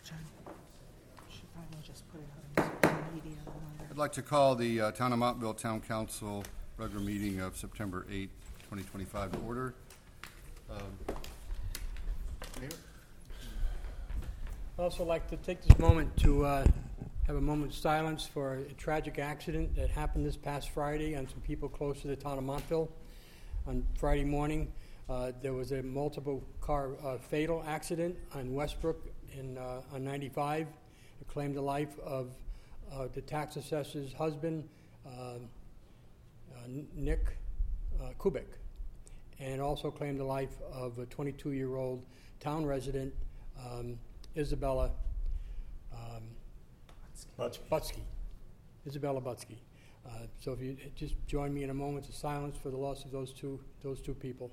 Jen. Should probably just put it out in social media. I'd like to call the Town of Montville Town Council regular meeting of September 8, 2025 to order. Mayor? I'd also like to take this moment to have a moment of silence for a tragic accident that happened this past Friday on some people close to the town of Montville. On Friday morning, there was a multiple car fatal accident on Westbrook on 95. It claimed the life of the tax assessor's husband, Nick Kubik, and also claimed the life of a 22-year-old town resident, Isabella Butsky. Isabella Butsky. So if you just join me in a moment of silence for the loss of those two people.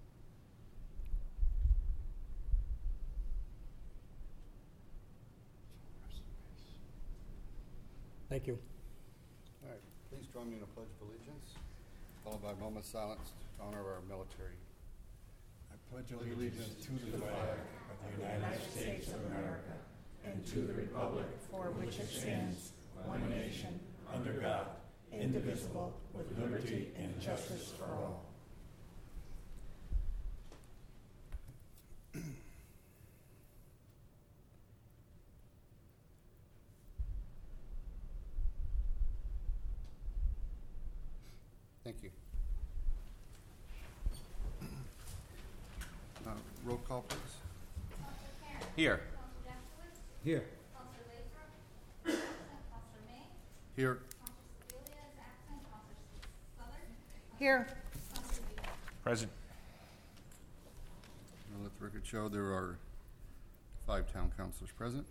Thank you. All right, please join me in a pledge of allegiance, followed by a moment of silence to honor our military. I pledge allegiance to the flag of the United States of America and to the republic for which it stands, one nation, under God, indivisible, with liberty and justice for all. Thank you. Roll call, please. Here. Here. Here. Here. Present. I'll let the record show there are 5 town councilors present.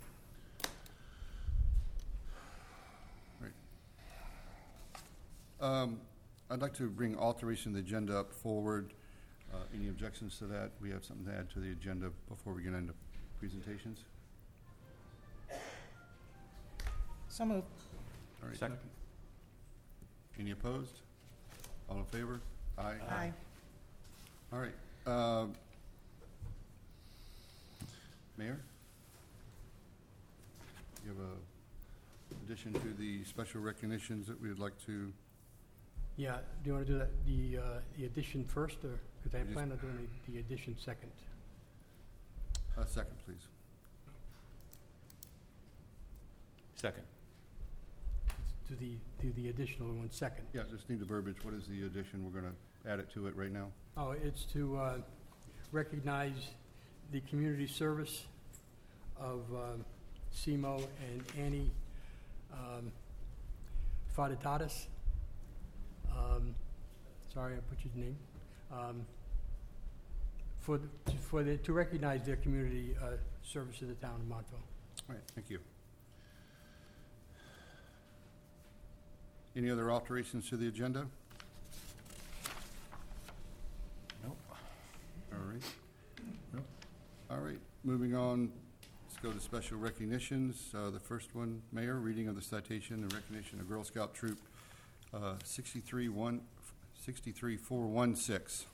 Right. I'd like to bring alteration of the agenda up forward. Any objections to that? We have something to add to the agenda before we get into presentations. So moved. All right. Second. Any opposed? All in favor? Aye. Aye. All right. Mayor? You have a addition to the special recognitions that we would like to... Yeah, do you want to do that, the addition first, or because I Just- plan on doing the addition second? second, please. Second. Do the additional one second. Yeah, just need the verbiage. What is the addition? We're going to add it to it right now. Oh, it's to recognize the community service of Simo and Annie Faditatis. Sorry, I put your name. To recognize their community service to the town of Montville. All right, thank you. Any other alterations to the agenda? Nope. All right. Nope. All right, moving on. Let's go to special recognitions. The first one, Mayor, reading of the citation and recognition of Girl Scout Troop 63416.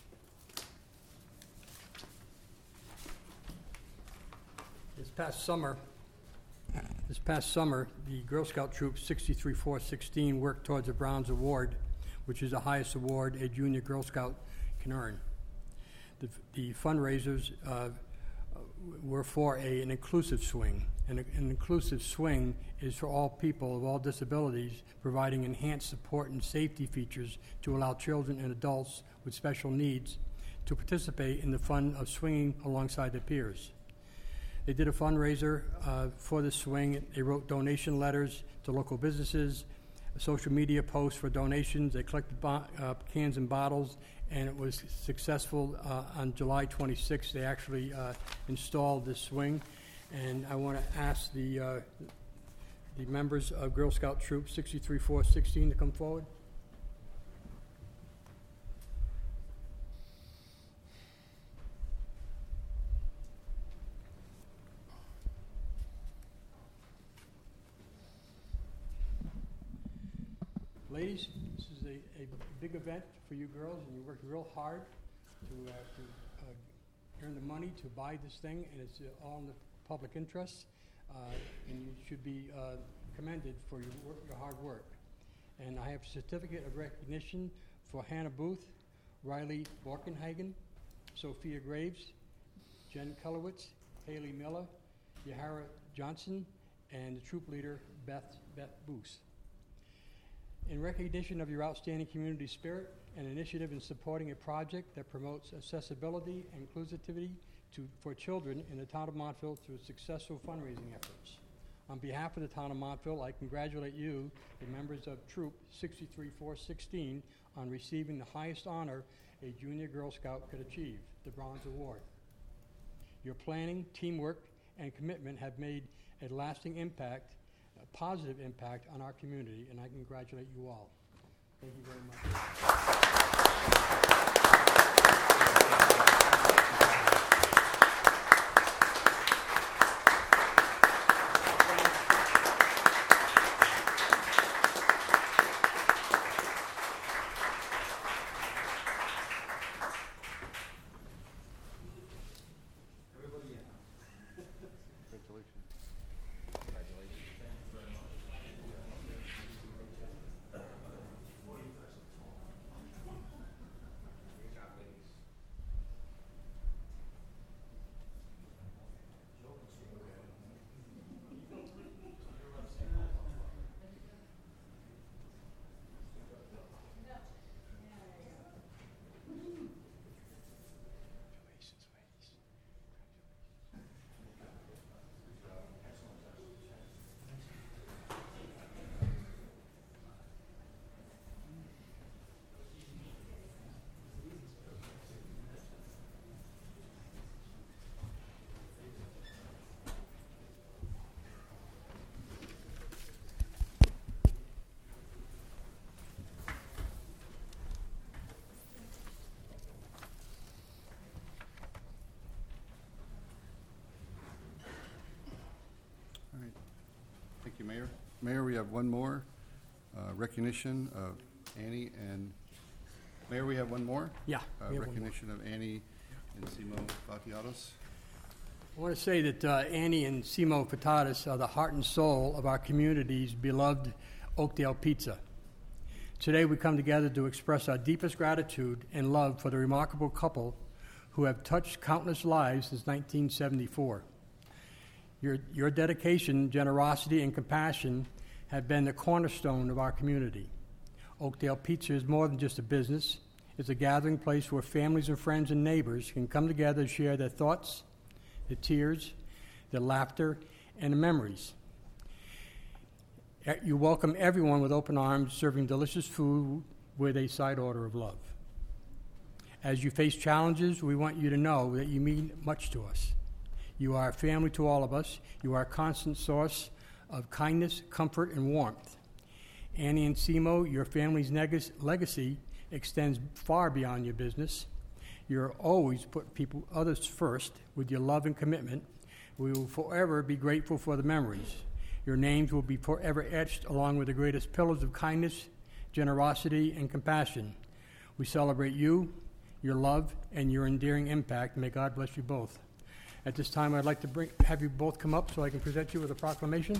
This past summer, the Girl Scout Troop 63416 worked towards a Bronze Award, which is the highest award a junior Girl Scout can earn. The fundraisers were for an inclusive swing. An inclusive swing is for all people of all disabilities, providing enhanced support and safety features to allow children and adults with special needs to participate in the fun of swinging alongside their peers. They did a fundraiser for the swing. They wrote donation letters to local businesses, social media posts for donations. They collected cans and bottles, and it was successful. On July 26th, they actually installed this swing. And I want to ask the members of Girl Scout Troop 63416 to come forward. Ladies, this is a big event for you girls, and you worked real hard to earn the money to buy this thing, and it's all in the public interest. and you should be commended for your hard work. And I have a certificate of recognition for Hannah Booth, Riley Borkenhagen, Sophia Graves, Jen Kulowitz, Haley Miller, Yahara Johnson, and the troop leader, Beth Boos. In recognition of your outstanding community spirit and initiative in supporting a project that promotes accessibility and inclusivity for children in the town of Montville through successful fundraising efforts. On behalf of the town of Montville, I congratulate you, the members of Troop 63416, on receiving the highest honor a junior Girl Scout could achieve, the Bronze Award. Your planning, teamwork, and commitment have made a lasting impact, a positive impact on our community, and I congratulate you all. Thank you very much. All right. Thank you, Mayor. Mayor, we have one more recognition of Annie and, Mayor, we have one more? Yeah. we have one more. Recognition of Annie and Simo Fatiados. I want to say that Annie and Simo Fatatis are the heart and soul of our community's beloved Oakdale Pizza. Today we come together to express our deepest gratitude and love for the remarkable couple who have touched countless lives since 1974. Your dedication, generosity, and compassion have been the cornerstone of our community. Oakdale Pizza is more than just a business. It's a gathering place where families and friends and neighbors can come together to share their thoughts, their tears, their laughter, and the memories. You welcome everyone with open arms, serving delicious food with a side order of love. As you face challenges, we want you to know that you mean much to us. You are a family to all of us. You are a constant source of kindness, comfort, and warmth. Annie and Simo, your family's legacy extends far beyond your business. You're always put others first with your love and commitment. We will forever be grateful for the memories. Your names will be forever etched along with the greatest pillars of kindness, generosity, and compassion. We celebrate you, your love, and your endearing impact. May God bless you both. At this time, I'd like to have you both come up so I can present you with a proclamation.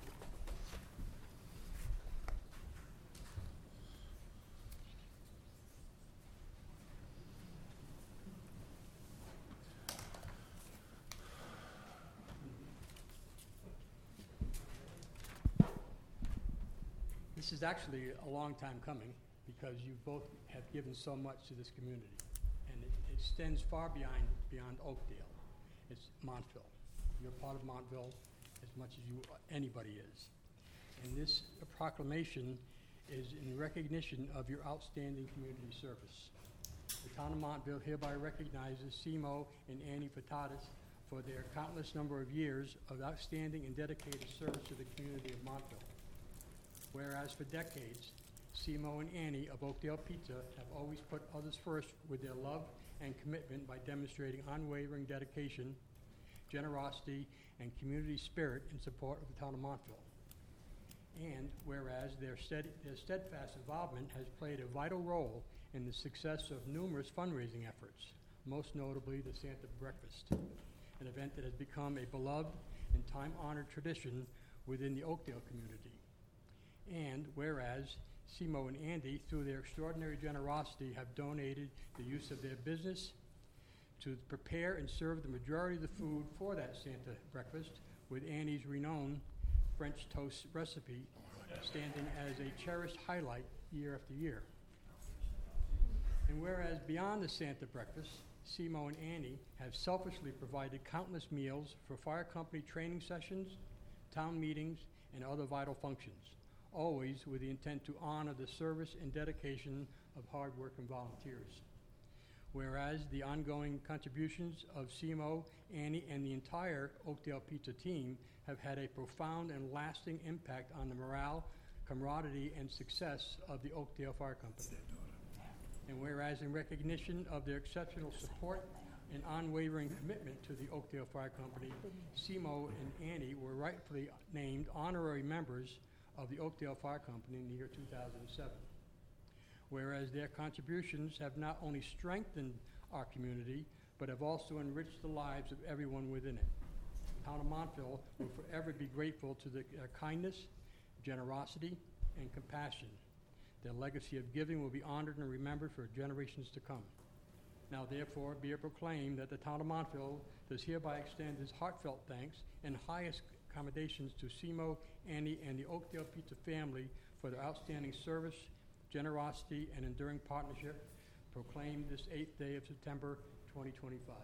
This is actually a long time coming because you both have given so much to this community, and it extends far beyond Oakdale. It's Montville. You're part of Montville as much as anybody is. And this proclamation is in recognition of your outstanding community service. The town of Montville hereby recognizes Simo and Annie Fatatis for their countless number of years of outstanding and dedicated service to the community of Montville. Whereas for decades, Simo and Annie of Oakdale Pizza have always put others first with their love and commitment by demonstrating unwavering dedication, generosity, and community spirit in support of the town of Montville. And whereas their steadfast involvement has played a vital role in the success of numerous fundraising efforts, most notably the Santa Breakfast, an event that has become a beloved and time-honored tradition within the Oakdale community. And whereas Simo and Andy, through their extraordinary generosity, have donated the use of their business to prepare and serve the majority of the food for that Santa breakfast, with Annie's renowned French toast recipe standing as a cherished highlight year after year. And whereas beyond the Santa breakfast, Simo and Annie have selfishly provided countless meals for fire company training sessions, town meetings, and other vital functions, always with the intent to honor the service and dedication of hard-working volunteers. Whereas the ongoing contributions of Simo, Annie, and the entire Oakdale Pizza team have had a profound and lasting impact on the morale, camaraderie, and success of the Oakdale Fire Company. And whereas in recognition of their exceptional support and unwavering commitment to the Oakdale Fire Company, Simo and Annie were rightfully named honorary members of the Oakdale Fire Company in the year 2007. Whereas their contributions have not only strengthened our community, but have also enriched the lives of everyone within it. The town of Montville will forever be grateful to their kindness, generosity, and compassion. Their legacy of giving will be honored and remembered for generations to come. Now, therefore, be it proclaimed that the town of Montville does hereby extend its heartfelt thanks and highest commendations to Simo, Annie, and the Oakdale Pizza family for their outstanding service, generosity, and enduring partnership, proclaimed this 8th day of September 2025.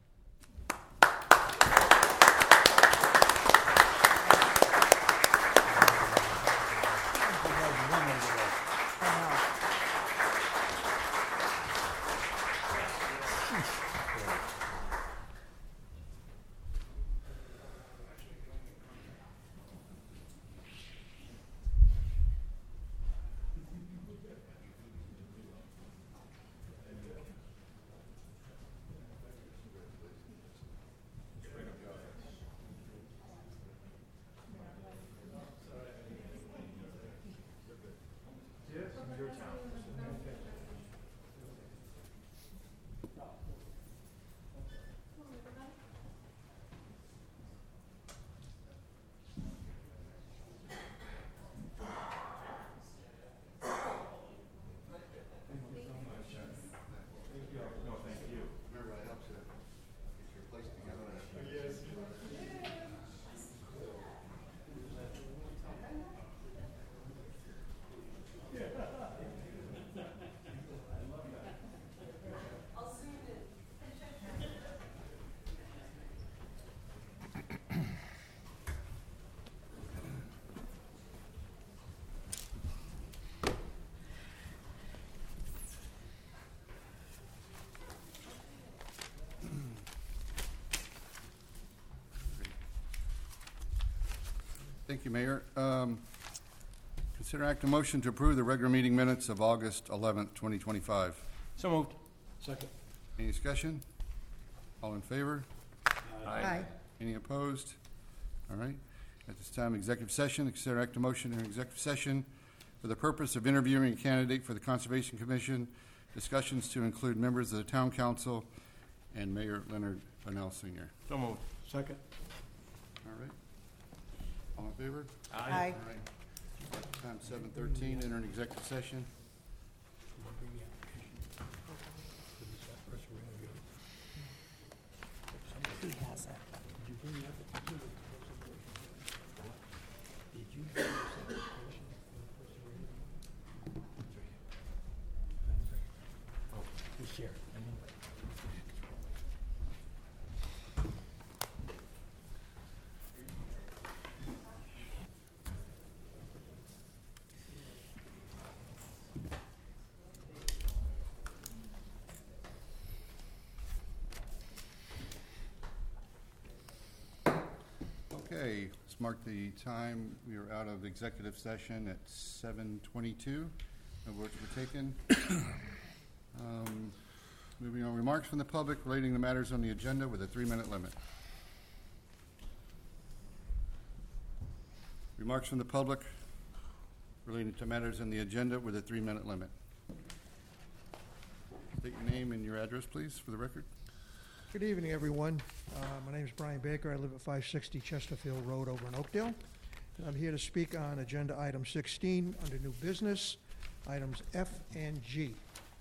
Remember, it helps to get your place together. Thank you, Mayor. Consider act a motion to approve the regular meeting minutes of August 11th, 2025. So moved. Second. Any discussion? All in favor? Aye. Any opposed? All right. At this time, executive session. Consider act a motion in executive session for the purpose of interviewing a candidate for the Conservation Commission, discussions to include members of the Town Council and Mayor Leonard Bunnell Sr. So moved. Second. All right. All in favor? Aye. All right. Time 7:13, enter an executive session. He has it. Okay, let's mark the time. We are out of executive session at 7:22. No votes were taken. Moving on, remarks from the public relating to matters on the agenda with a 3-minute limit. Remarks from the public relating to matters on the agenda with a 3-minute limit. State your name and your address, please, for the record. Good evening, everyone. My name is Brian Baker. I live at 560 Chesterfield Road over in Oakdale. And I'm here to speak on Agenda Item 16 under New Business, items F and G.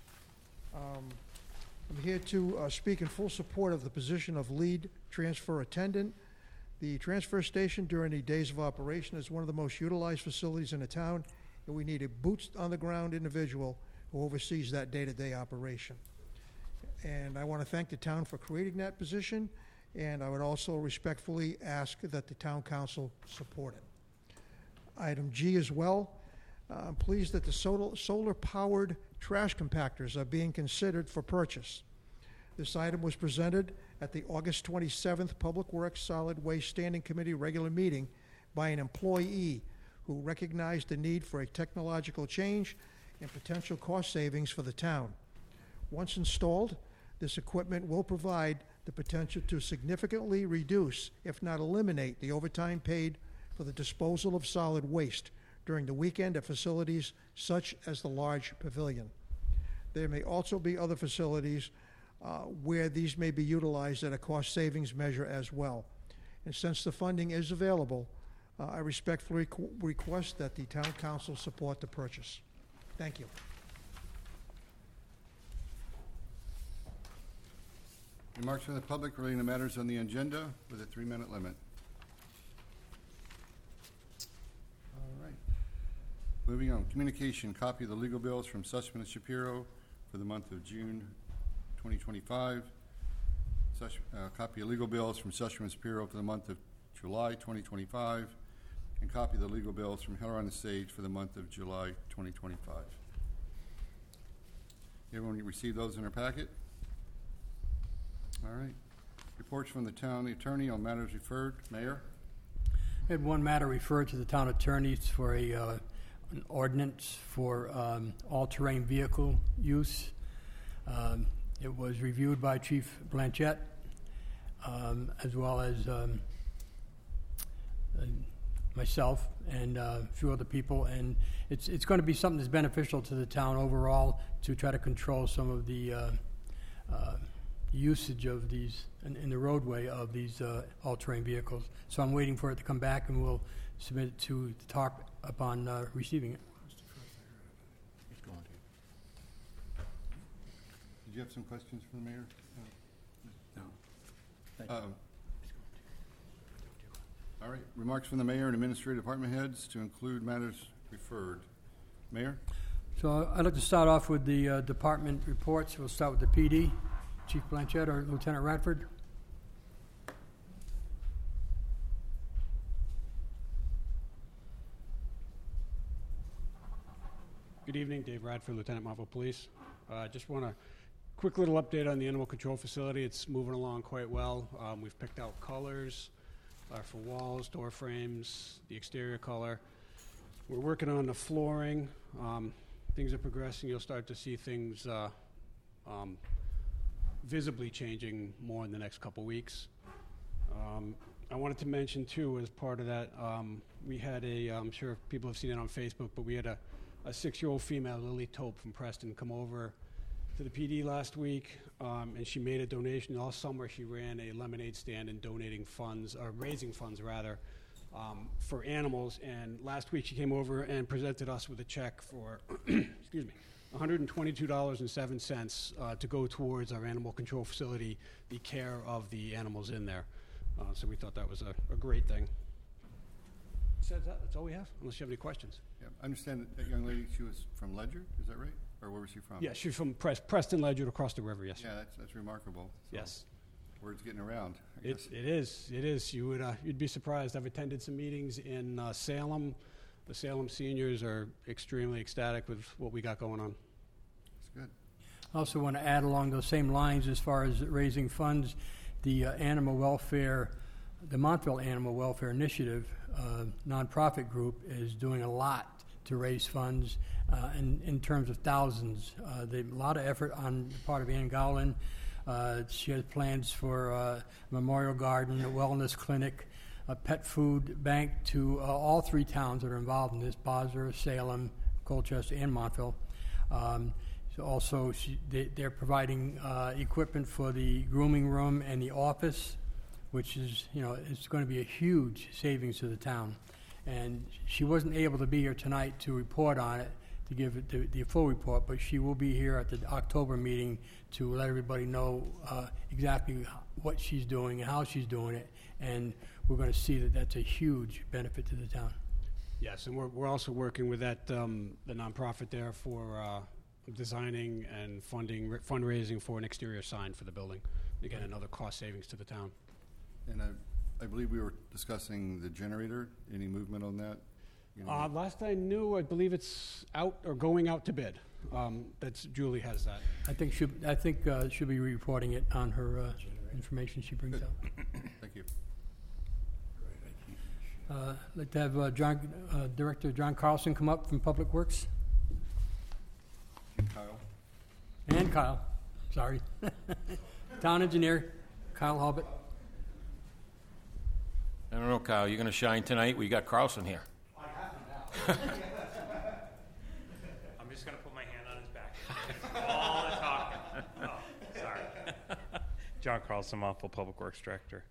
I'm here to speak in full support of the position of lead transfer attendant. The transfer station during the days of operation is one of the most utilized facilities in the town, and we need a boots-on-the-ground individual who oversees that day-to-day operation. And I want to thank the town for creating that position, and I would also respectfully ask that the town council support it. Item G as well, I'm pleased that the solar-powered trash compactors are being considered for purchase. This item was presented at the August 27th Public Works Solid Waste Standing Committee regular meeting by an employee who recognized the need for a technological change and potential cost savings for the town. Once installed, this equipment will provide the potential to significantly reduce, if not eliminate, the overtime paid for the disposal of solid waste during the weekend at facilities such as the large pavilion. There may also be other facilities where these may be utilized at a cost savings measure as well. And since the funding is available, I respectfully request that the town council support the purchase. Thank you. Remarks from the public relating to matters on the agenda with a 3-minute limit. All right. Moving on. Communication. Copy of the legal bills from Sussman and Shapiro for the month of June 2025. Copy of legal bills from Sussman and Shapiro for the month of July 2025. And copy of the legal bills from Heller on the Stage for the month of July 2025. Everyone received those in their packet? All right. Reports from the town attorney on matters referred. Mayor? I had one matter referred to the town attorneys for an ordinance for all-terrain vehicle use. It was reviewed by Chief Blanchett, as well as myself and a few other people, and it's going to be something that's beneficial to the town overall to try to control some of the usage of these in the roadway of these all-terrain vehicles. So I'm waiting for it to come back, and we'll submit it to talk upon receiving it. Did you have some questions for the mayor? No. All right. Remarks from the mayor and administrative department heads to include matters referred. Mayor? So I'd like to start off with the department reports. We'll start with the PD. Chief Blanchett or Lieutenant Radford? Good evening, Dave Radford, Lieutenant Marlboro Police. Just want a quick little update on the animal control facility. It's moving along quite well. We've picked out colors for walls, door frames, the exterior color. We're working on the flooring. Things are progressing. You'll start to see things visibly changing more in the next couple weeks. I wanted to mention too, as part of that, we had I'm sure people have seen it on Facebook, but we had a 6-year-old female, Lily Tope from Preston, come over to the PD last week, and she made a donation. All summer she ran a lemonade stand and donating funds, or raising funds rather, for animals. And last week she came over and presented us with a check for, excuse me, $122.07 to go towards our animal control facility, the care of the animals in there. So we thought that was a great thing. Besides that, that's all we have, unless you have any questions. Yeah, I understand that young lady, she was from Ledger, is that right? Or where was she from? Yeah, she's from Preston Ledger across the river, yes. Yeah, that's remarkable. So Yes. Word's getting around. I guess. It is. You'd be surprised. I've attended some meetings in Salem. The Salem seniors are extremely ecstatic with what we got going on. That's good. I also want to add along those same lines as far as raising funds, the animal welfare, the Montville Animal Welfare Initiative nonprofit group is doing a lot to raise funds in terms of thousands. A lot of effort on the part of Ann Gowland. She has plans for a memorial garden, a wellness clinic, a pet food bank to all 3 towns that are involved in this, Bosworth, Salem, Colchester, and Montville. So also, they're providing equipment for the grooming room and the office, which is, it's going to be a huge savings to the town. And she wasn't able to be here tonight to report on it, to give it the full report, but she will be here at the October meeting to let everybody know exactly what she's doing and how she's doing it. And we're going to see that that's a huge benefit to the town. Yes, and we're also working with that the nonprofit there for designing and fundraising for an exterior sign for the building. Again, another cost savings to the town. And I believe we were discussing the generator. Any movement on that? Last I knew, I believe it's out or going out to bid. That's Julie has that. I think she'll be reporting it on her information she brings out. Thank you. I'd like to have Director John Carlson come up from Public Works. Kyle. And Kyle, sorry. Town Engineer, Kyle Hobbit. I don't know, Kyle, you going to shine tonight? We got Carlson here. I have him now. I'm just going to put my hand on his back. All the talking. Oh, sorry. John Carlson, Montville Public Works Director.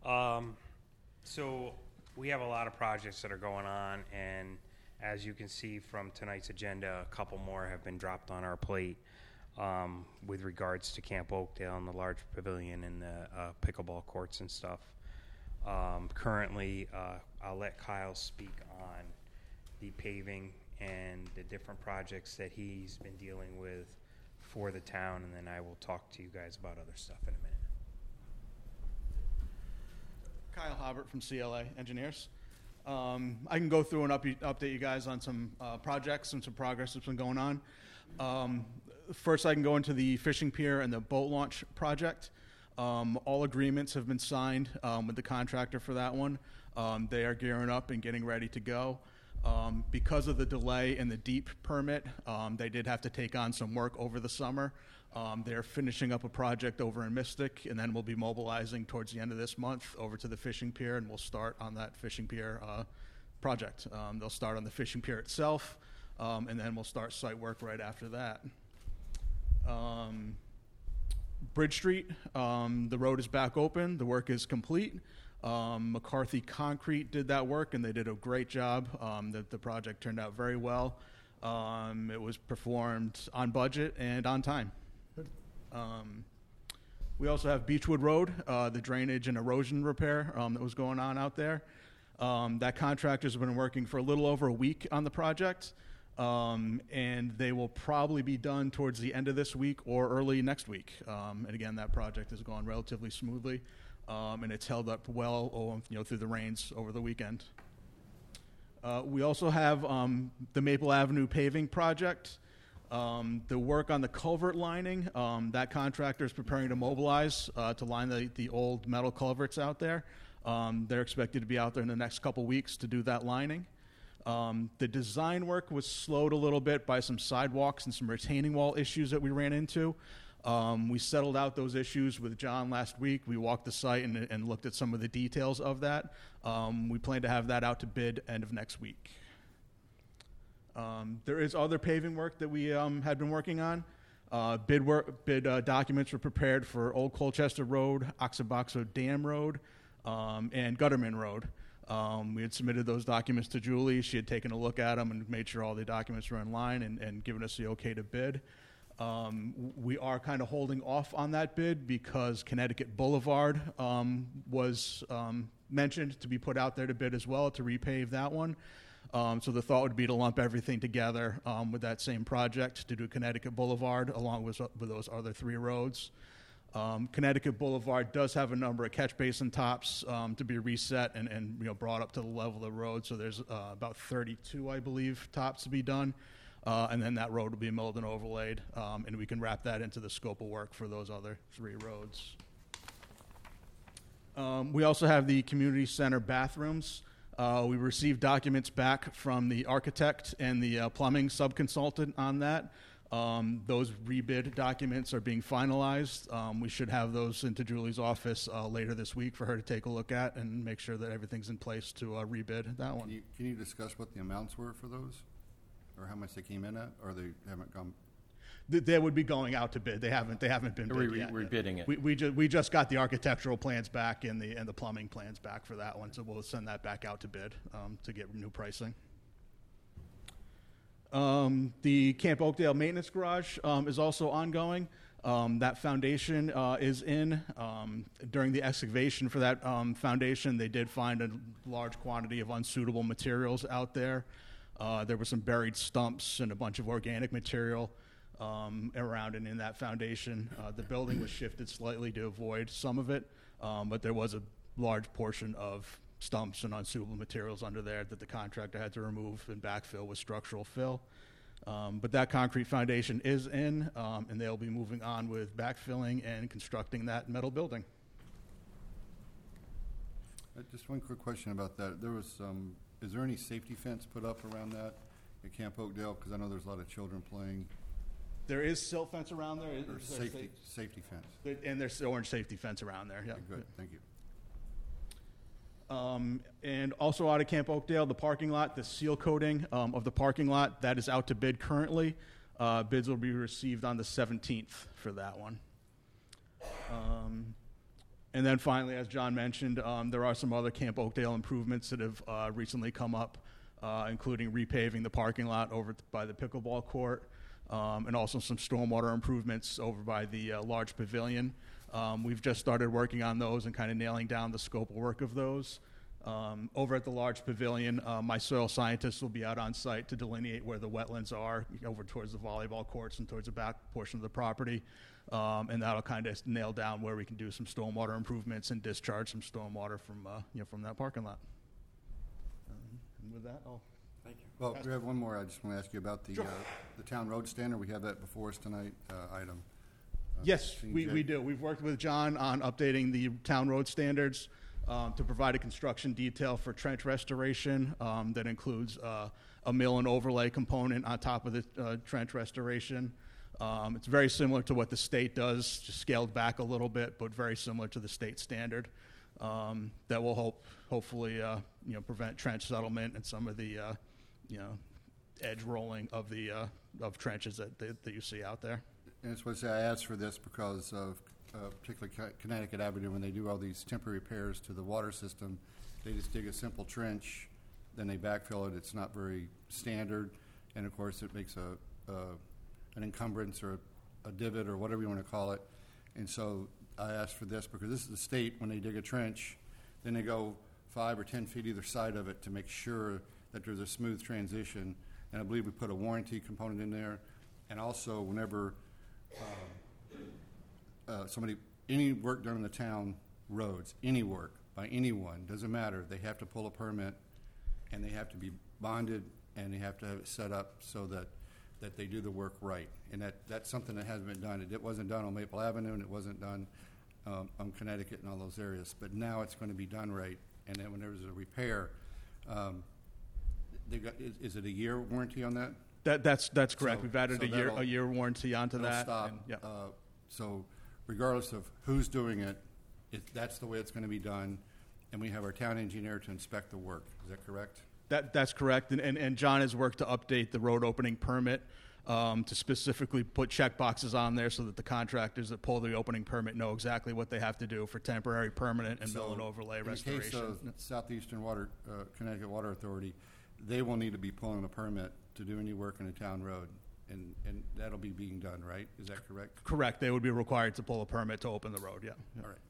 So we have a lot of projects that are going on, and as you can see from tonight's agenda, a couple more have been dropped on our plate with regards to Camp Oakdale and the large pavilion and the pickleball courts and stuff. Currently, I'll let Kyle speak on the paving and the different projects that he's been dealing with for the town, and then I will talk to you guys about other stuff in a minute. Kyle Hobbert from CLA Engineers. I can go through and update you guys on some projects and some progress that's been going on. First, I can go into the fishing pier and the boat launch project. All agreements have been signed with the contractor for that one. They are gearing up and getting ready to go. Because of the delay in the deep permit, they did have to take on some work over the summer. They're finishing up a project over in Mystic, and then we'll be mobilizing towards the end of this month over to the fishing pier, and we'll start on that fishing pier project. They'll start on the fishing pier itself, and then we'll start site work right after that. Bridge Street, the road is back open. The work is complete. McCarthy Concrete did that work, and they did a great job. The project turned out very well. It was performed on budget and on time. We also have Beechwood Road, the drainage and erosion repair that was going on out there. That contractor's been working for a little over a week on the project, and they will probably be done towards the end of this week or early next week. And again, that project has gone relatively smoothly, and it's held up well, through the rains over the weekend. We also have the Maple Avenue paving project. The work on the culvert lining, that contractor is preparing to mobilize to line the old metal culverts out there. They're expected to be out there in the next couple weeks to do that lining. The design work was slowed a little bit by some sidewalks and some retaining wall issues that we ran into. We settled out those issues with John last week. We walked the site and looked at some of the details of that. We plan to have that out to bid end of next week. There is other paving work that we had been working on. Bid documents were prepared for Old Colchester Road, Oxaboxo Dam Road, and Gutterman Road. We had submitted those documents to Julie. She had taken a look at them and made sure all the documents were in line and given us the okay to bid. We are kind of holding off on that bid because Connecticut Boulevard was mentioned to be put out there to bid as well to repave that one. So the thought would be to lump everything together with that same project to do Connecticut Boulevard along with those other three roads. Connecticut Boulevard does have a number of catch basin tops to be reset and brought up to the level of the road. So there's about 32, I believe, tops to be done. And then that road will be milled and overlaid, and we can wrap that into the scope of work for those other three roads. We also have the community center bathrooms. We received documents back from the architect and the plumbing subconsultant on that. Those rebid documents are being finalized. We should have those into Julie's office later this week for her to take a look at and make sure that everything's in place to rebid that one. Can you discuss what the amounts were for those? Or how much they came in at, or they haven't come? They would be going out to bid. They haven't been bid yet. We're bidding it. We just got the architectural plans back and the plumbing plans back for that one, so we'll send that back out to bid to get new pricing. The Camp Oakdale maintenance garage is also ongoing. That foundation is in. During the excavation for that foundation, they did find a large quantity of unsuitable materials out there. There were some buried stumps and a bunch of organic material around and in that foundation. The building was shifted slightly to avoid some of it, but there was a large portion of stumps and unsuitable materials under there that the contractor had to remove and backfill with structural fill. But that concrete foundation is in, and they'll be moving on with backfilling and constructing that metal building. Just one quick question about that. There was is there any safety fence put up around that at Camp Oakdale? Because I know there's a lot of children playing. There is silt fence around there. Or safety fence. And there's orange safety fence around there, yeah. Okay, good, thank you. And also out of Camp Oakdale, the parking lot, the seal coating of the parking lot, that is out to bid currently. Bids will be received on the 17th for that one. And then finally, as John mentioned, there are some other Camp Oakdale improvements that have recently come up, including repaving the parking lot over by the pickleball court, and also some stormwater improvements over by the large pavilion. We've just started working on those and kind of nailing down the scope of work of those. Over at the large pavilion, my soil scientists will be out on site to delineate where the wetlands are over towards the volleyball courts and towards the back portion of the property. And that'll kind of nail down where we can do some stormwater improvements and discharge some stormwater from that parking lot. And with that, I'll... Thank you. Well, we have one more. I just want to ask you about the town road standard. We have that before us tonight, item. Yes, we do. We've worked with John on updating the town road standards to provide a construction detail for trench restoration that includes a mill and overlay component on top of the trench restoration. It's very similar to what the state does, just scaled back a little bit, but very similar to the state standard. That will hopefully prevent trench settlement and some of the edge rolling of the of trenches that you see out there. And it's what I asked for this because of particularly Connecticut Avenue, when they do all these temporary repairs to the water system, they just dig a simple trench, then they backfill it. It's not very standard, and of course it makes an encumbrance or a divot or whatever you want to call it. And so I asked for this because this is the state, when they dig a trench, then they go 5 or 10 feet either side of it to make sure that there's a smooth transition. And I believe we put a warranty component in there. And also, whenever any work done in the town roads, any work by anyone, doesn't matter, they have to pull a permit, and they have to be bonded, and they have to have it set up so that they do the work right. And that's something that hasn't been done. It wasn't done on Maple Avenue, and it wasn't done on Connecticut and all those areas. But now it's going to be done right. And then when there's a repair, is it a year warranty on that? That's correct. We've added a year warranty onto that. Stop. And, yeah. So regardless of who's doing it, that's the way it's going to be done. And we have our town engineer to inspect the work. Is that correct? That's correct. And John has worked to update the road opening permit to specifically put check boxes on there so that the contractors that pull the opening permit know exactly what they have to do for temporary, permanent, and mill and overlay restoration. In the case of Southeastern Connecticut Water Authority, they will need to be pulling a permit to do any work in a town road, and that'll be being done, right? Is that correct? Correct. They would be required to pull a permit to open the road, yeah. All right.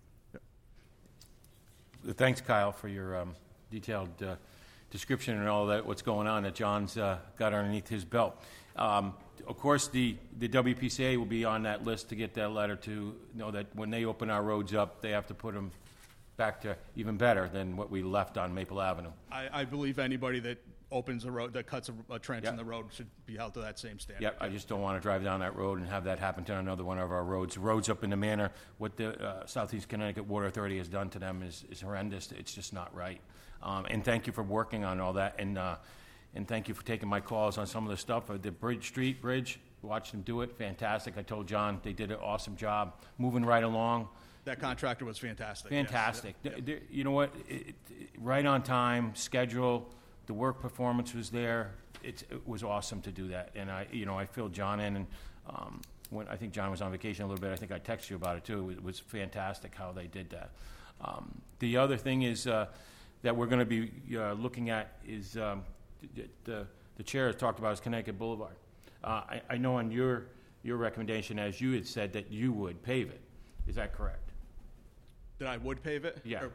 Yeah. Thanks, Kyle, for your detailed description and all that, what's going on that John's got underneath his belt. Of course, the WPCA will be on that list to get that letter to know that when they open our roads up, they have to put them back to even better than what we left on Maple Avenue. I believe anybody that opens a road, that cuts a trench in the road should be held to that same standard. Yep, I just don't want to drive down that road and have that happen to another one of our roads. Roads up in the manner, what the Southeast Connecticut Water Authority has done to them is horrendous. It's just not right. And thank you for working on all that, and thank you for taking my calls on some of the stuff. The Street Bridge, watched them do it, fantastic. I told John they did an awesome job, moving right along. That contractor was fantastic. Fantastic. Yes. Yep. You know what? Right on time, schedule, the work performance was there. It was awesome to do that, and I filled John in, and when I think John was on vacation a little bit, I think I texted you about it too. It was fantastic how they did that. The other thing is that we're going to be looking at is the chair has talked about is Connecticut Boulevard. I know on your recommendation, as you had said, that you would pave it. Is that correct? That I would pave it? Yeah.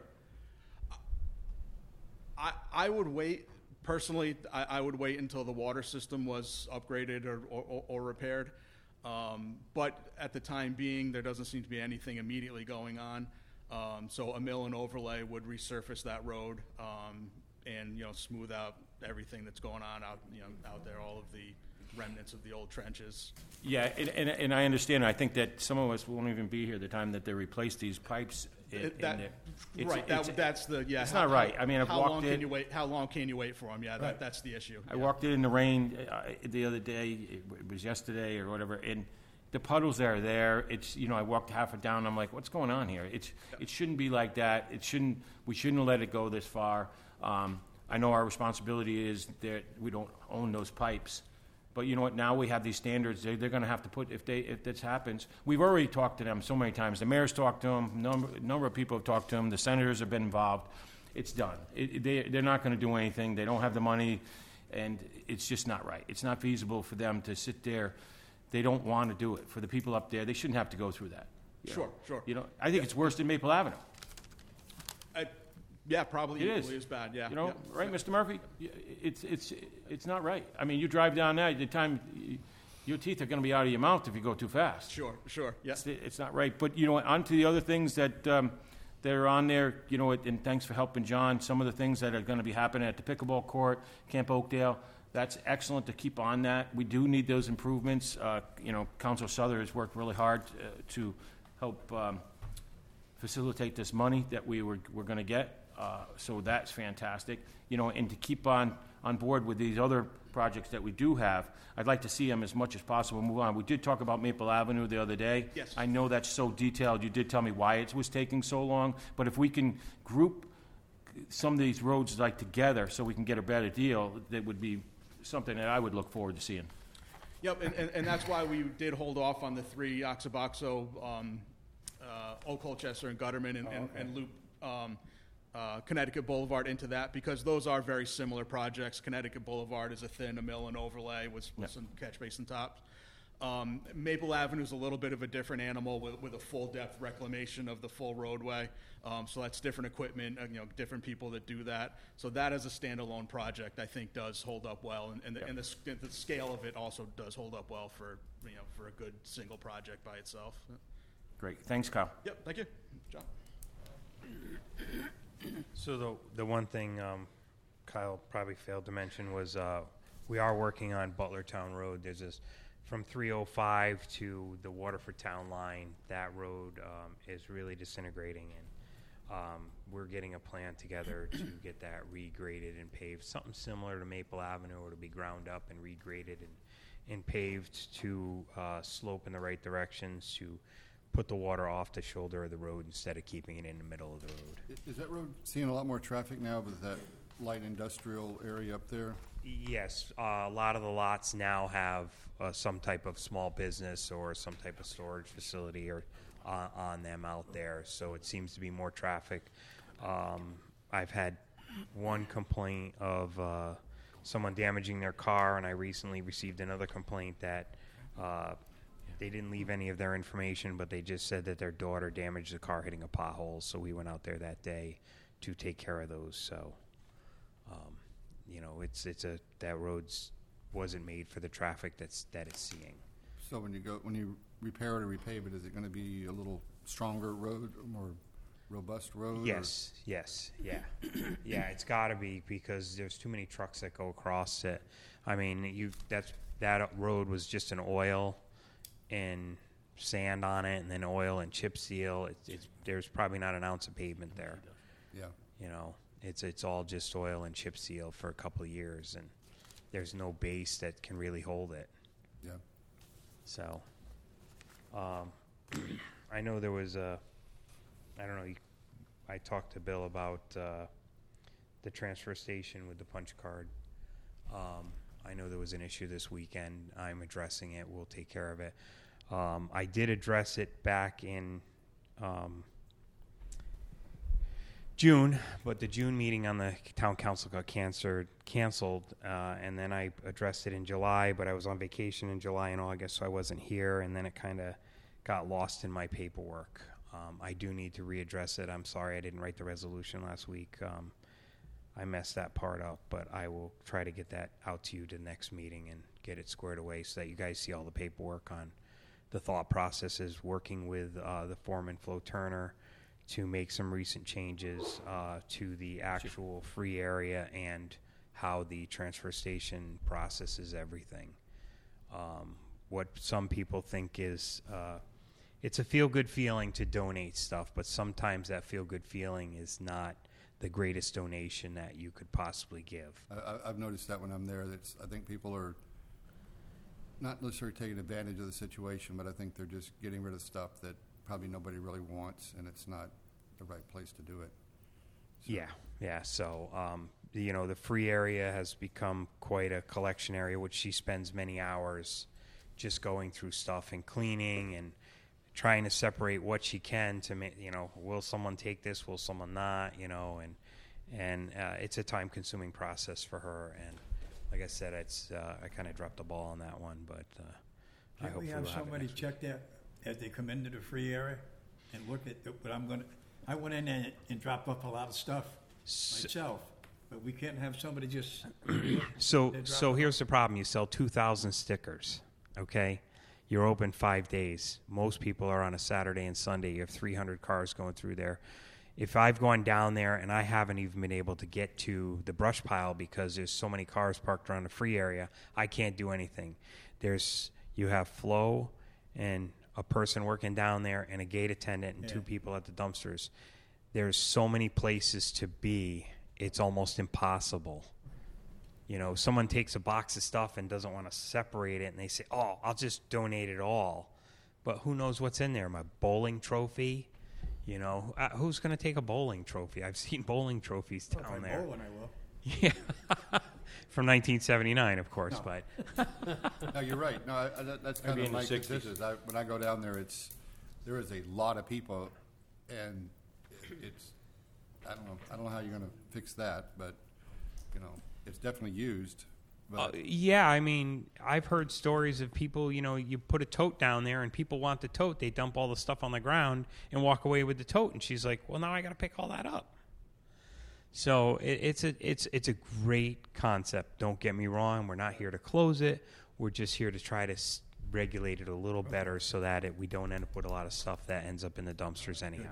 I would wait, personally, I would wait until the water system was upgraded or repaired. But at the time being, there doesn't seem to be anything immediately going on. So a mill and overlay would resurface that road and, smooth out everything that's going on out there, all of the remnants of the old trenches. Yeah, and I understand. I think that some of us won't even be here the time that they replace these pipes. That's the It's not right. I mean, I've walked in. How long can you wait for them? Yeah, that's the issue. I walked in the rain the other day. It was yesterday or whatever, and the puddles are there. It's I walked half it down. I'm like, what's going on here? It shouldn't be like that. We shouldn't let it go this far. I know our responsibility is that we don't own those pipes. But you know what? Now we have these standards. They're going to have to put if this happens. We've already talked to them so many times. The mayor's talked to them. Number of people have talked to them. The senators have been involved. It's done. They're not going to do anything. They don't have the money, and it's just not right. It's not feasible for them to sit there. They don't want to do it. For the people up there, they shouldn't have to go through that. Sure. I think it's worse than Maple Avenue. Yeah, probably it equally as bad. Yeah, right, Mr. Murphy? It's not right. I mean, you drive down there, the time your teeth are going to be out of your mouth if you go too fast. Sure. Yeah, it's not right. But on to the other things that are on there. And thanks for helping John. Some of the things that are going to be happening at the pickleball court, Camp Oakdale. That's excellent to keep on that. We do need those improvements. Council Souther has worked really hard to help facilitate this money that we're going to get. So that's fantastic. And to keep on board with these other projects that we do have, I'd like to see them as much as possible move on. We did talk about Maple Avenue the other day. Yes. I know that's so detailed. You did tell me why it was taking so long. But if we can group some of these roads together so we can get a better deal, that would be something that I would look forward to seeing. Yep, and that's why we did hold off on the 3 Oxaboxo, Old Colchester and Gutterman and loop Connecticut Boulevard into that, because those are very similar projects. Connecticut Boulevard is a mill and overlay with some catch basin tops. Maple Avenue is a little bit of a different animal with a full depth reclamation of the full roadway. So that's different equipment, different people that do that. So that as a standalone project, I think does hold up well, and the scale of it also does hold up well for a good single project by itself. Great, thanks, Kyle. Yep, thank you, John. So the one thing Kyle probably failed to mention was we are working on Butlertown Road. There's this from 305 to the Waterford Town line. That road is really disintegrating, and we're getting a plan together to get that regraded and paved. Something similar to Maple Avenue, or to be ground up and regraded and paved to slope in the right directions to put the water off the shoulder of the road instead of keeping it in the middle of the road. Is that road seeing a lot more traffic now with that light industrial area up there? Yes, a lot of the lots now have some type of small business or some type of storage facility or on them out there, so it seems to be more traffic. I've had one complaint of someone damaging their car, and I recently received another complaint that they didn't leave any of their information, but they just said that their daughter damaged the car hitting a pothole, so we went out there that day to take care of those. So, that road's wasn't made for the traffic that it's seeing. So when you repair it or repave it, is it going to be a little stronger road, a more robust road? Yes, yeah. Yeah, it's got to be, because there's too many trucks that go across it. I mean, that road was just an oil and sand on it, and then oil and chip seal. There's probably not an ounce of pavement there. Yeah. It's all just oil and chip seal for a couple of years, and there's no base that can really hold it. Yeah. So, I know there was I talked to Bill about the transfer station with the punch card. I know there was an issue this weekend. I'm addressing it. We'll take care of it. I did address it back in June, but the June meeting on the town council got canceled, and then I addressed it in July, but I was on vacation in July and August, so I wasn't here, and then it kind of got lost in my paperwork. I do need to readdress it. I'm sorry I didn't write the resolution last week. I messed that part up, but I will try to get that out to you to the next meeting and get it squared away so that you guys see all the paperwork on the thought processes, working with the foreman, Flo Turner, to make some recent changes to the actual free area and how the transfer station processes everything. What some people think is it's a feel-good feeling to donate stuff, but sometimes that feel-good feeling is not the greatest donation that you could possibly give. I've noticed that when I'm there, I think people are not necessarily taking advantage of the situation, but I think they're just getting rid of stuff that probably nobody really wants, and it's not the right place to do it. So. Yeah. So, the free area has become quite a collection area, which she spends many hours just going through stuff and cleaning and trying to separate what she can to make, will someone take this, will someone not, and it's a time-consuming process for her. And like I said, I kind of dropped the ball on that one, but I hope we have somebody check that as they come into the free area and look at it. But I went in there and dropped off a lot of stuff myself, but we can't have somebody just. So here's the problem: you sell 2,000 stickers, okay? You're open 5 days. Most people are on a Saturday and Sunday. You have 300 cars going through there. If I've gone down there and I haven't even been able to get to the brush pile because there's so many cars parked around the free area, I can't do anything. You have Flo and a person working down there and a gate attendant and 2 people at the dumpsters. There's so many places to be, it's almost impossible. Someone takes a box of stuff and doesn't want to separate it, and they say, oh, I'll just donate it all. But who knows what's in there? My bowling trophy? Who's going to take a bowling trophy? I've seen bowling trophies down there. If I bowl, I will. Yeah. From 1979, of course, No. but... No, you're right. No, that's kind Maybe of in the my 60s. consensus. When I go down there, there is a lot of people, and I don't know how you're going to fix that, but, it's definitely used. But I've heard stories of people, you put a tote down there and people want the tote. They dump all the stuff on the ground and walk away with the tote. And she's like, well, now I got to pick all that up. So it's a great concept. Don't get me wrong. We're not here to close it. We're just here to try to regulate it a little better so that we don't end up with a lot of stuff that ends up in the dumpsters anyhow.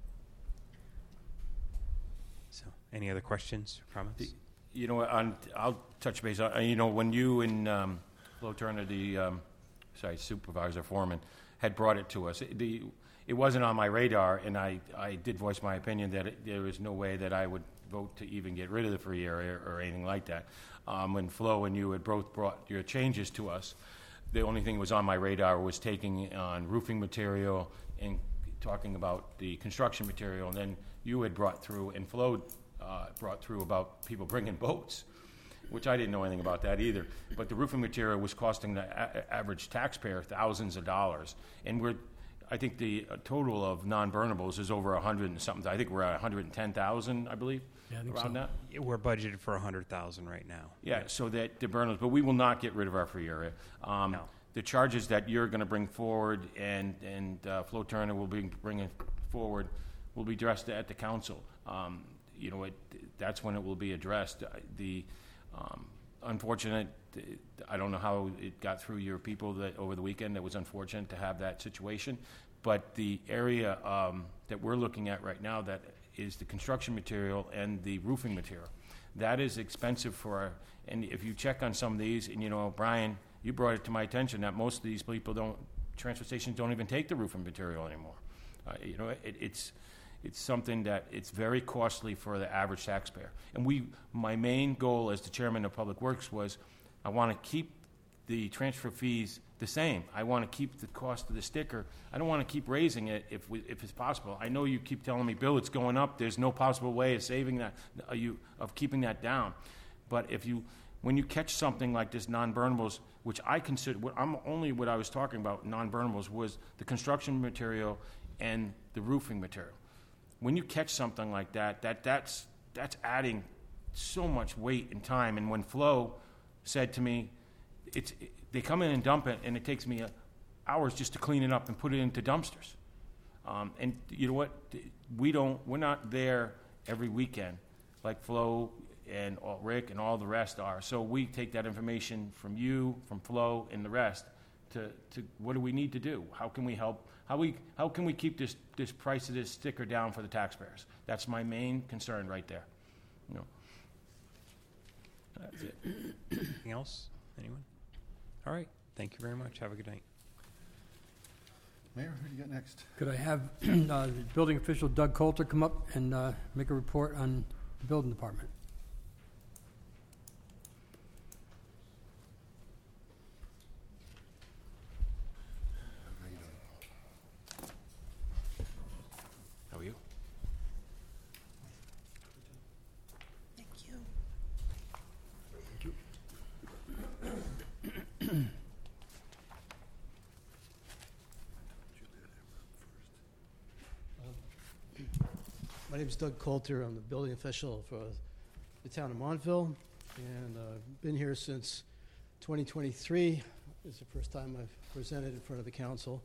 So any other questions or comments? I'll touch base on, when you and Flo Turner, the supervisor, foreman, had brought it to us, it wasn't on my radar, and I did voice my opinion that there was no way that I would vote to even get rid of the free area or anything like that. When Flo and you had both brought your changes to us, the only thing that was on my radar was taking on roofing material and talking about the construction material, and then you had brought through, and Flo brought through about people bringing boats, which I didn't know anything about that either. But the roofing material was costing the average taxpayer thousands of dollars. And I think the total of non-burnables is over 100 and something. I think we're at 110,000, I believe, around that. We're budgeted for 100,000 right now. Yeah, so that the burnables, but we will not get rid of our free area. No. The charges that you're going to bring forward and Flo Turner will be bringing forward will be addressed at the council. That's when it will be addressed. The unfortunate, I don't know how it got through your people that over the weekend. It was unfortunate to have that situation. But the area that we're looking at right now, that is the construction material and the roofing material. That is expensive and if you check on some of these, and Brian, you brought it to my attention that most of these people transfer stations don't even take the roofing material anymore. It's something that it's very costly for the average taxpayer. And my main goal as the chairman of Public Works was I want to keep the transfer fees the same. I want to keep the cost of the sticker. I don't want to keep raising it if it's possible. I know you keep telling me, Bill, it's going up. There's no possible way of saving that, of keeping that down. But when you catch something like this non-burnables, which I consider, what I was talking about non-burnables was the construction material and the roofing material. When you catch something like that's adding so much weight and time. And when Flo said to me, they come in and dump it, and it takes me hours just to clean it up and put it into dumpsters. And you know what? We're not there every weekend like Flo and Rick and all the rest are. So we take that information from you, from Flo, and the rest to what do we need to do? How can we help? How can we keep this price of this sticker down for the taxpayers? That's my main concern right there. You know. That's it. Anything else? Anyone? All right. Thank you very much. Have a good night. Mayor, who do you got next? Could I have the building official Doug Coulter come up and make a report on the building department? How are you? Thank you. My name is Doug Coulter. I'm the building official for the town of Montville, and I've been here since 2023. It's the first time I've presented in front of the council.